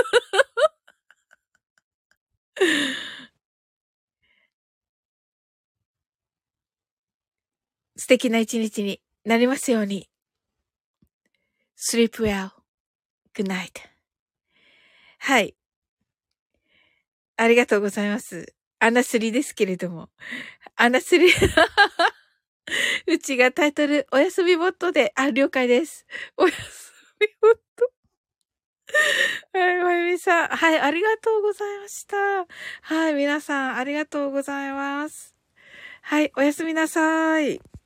素敵な一日になりますように。sleep well.good night. はい。ありがとうございます。アナスリですけれども。アナスリ。うちがタイトル、おやすみボットで、あ、了解です。おやすみボット。はい、まゆみさん。はい、ありがとうございました。はい、皆さん、ありがとうございます。はい、おやすみなさい。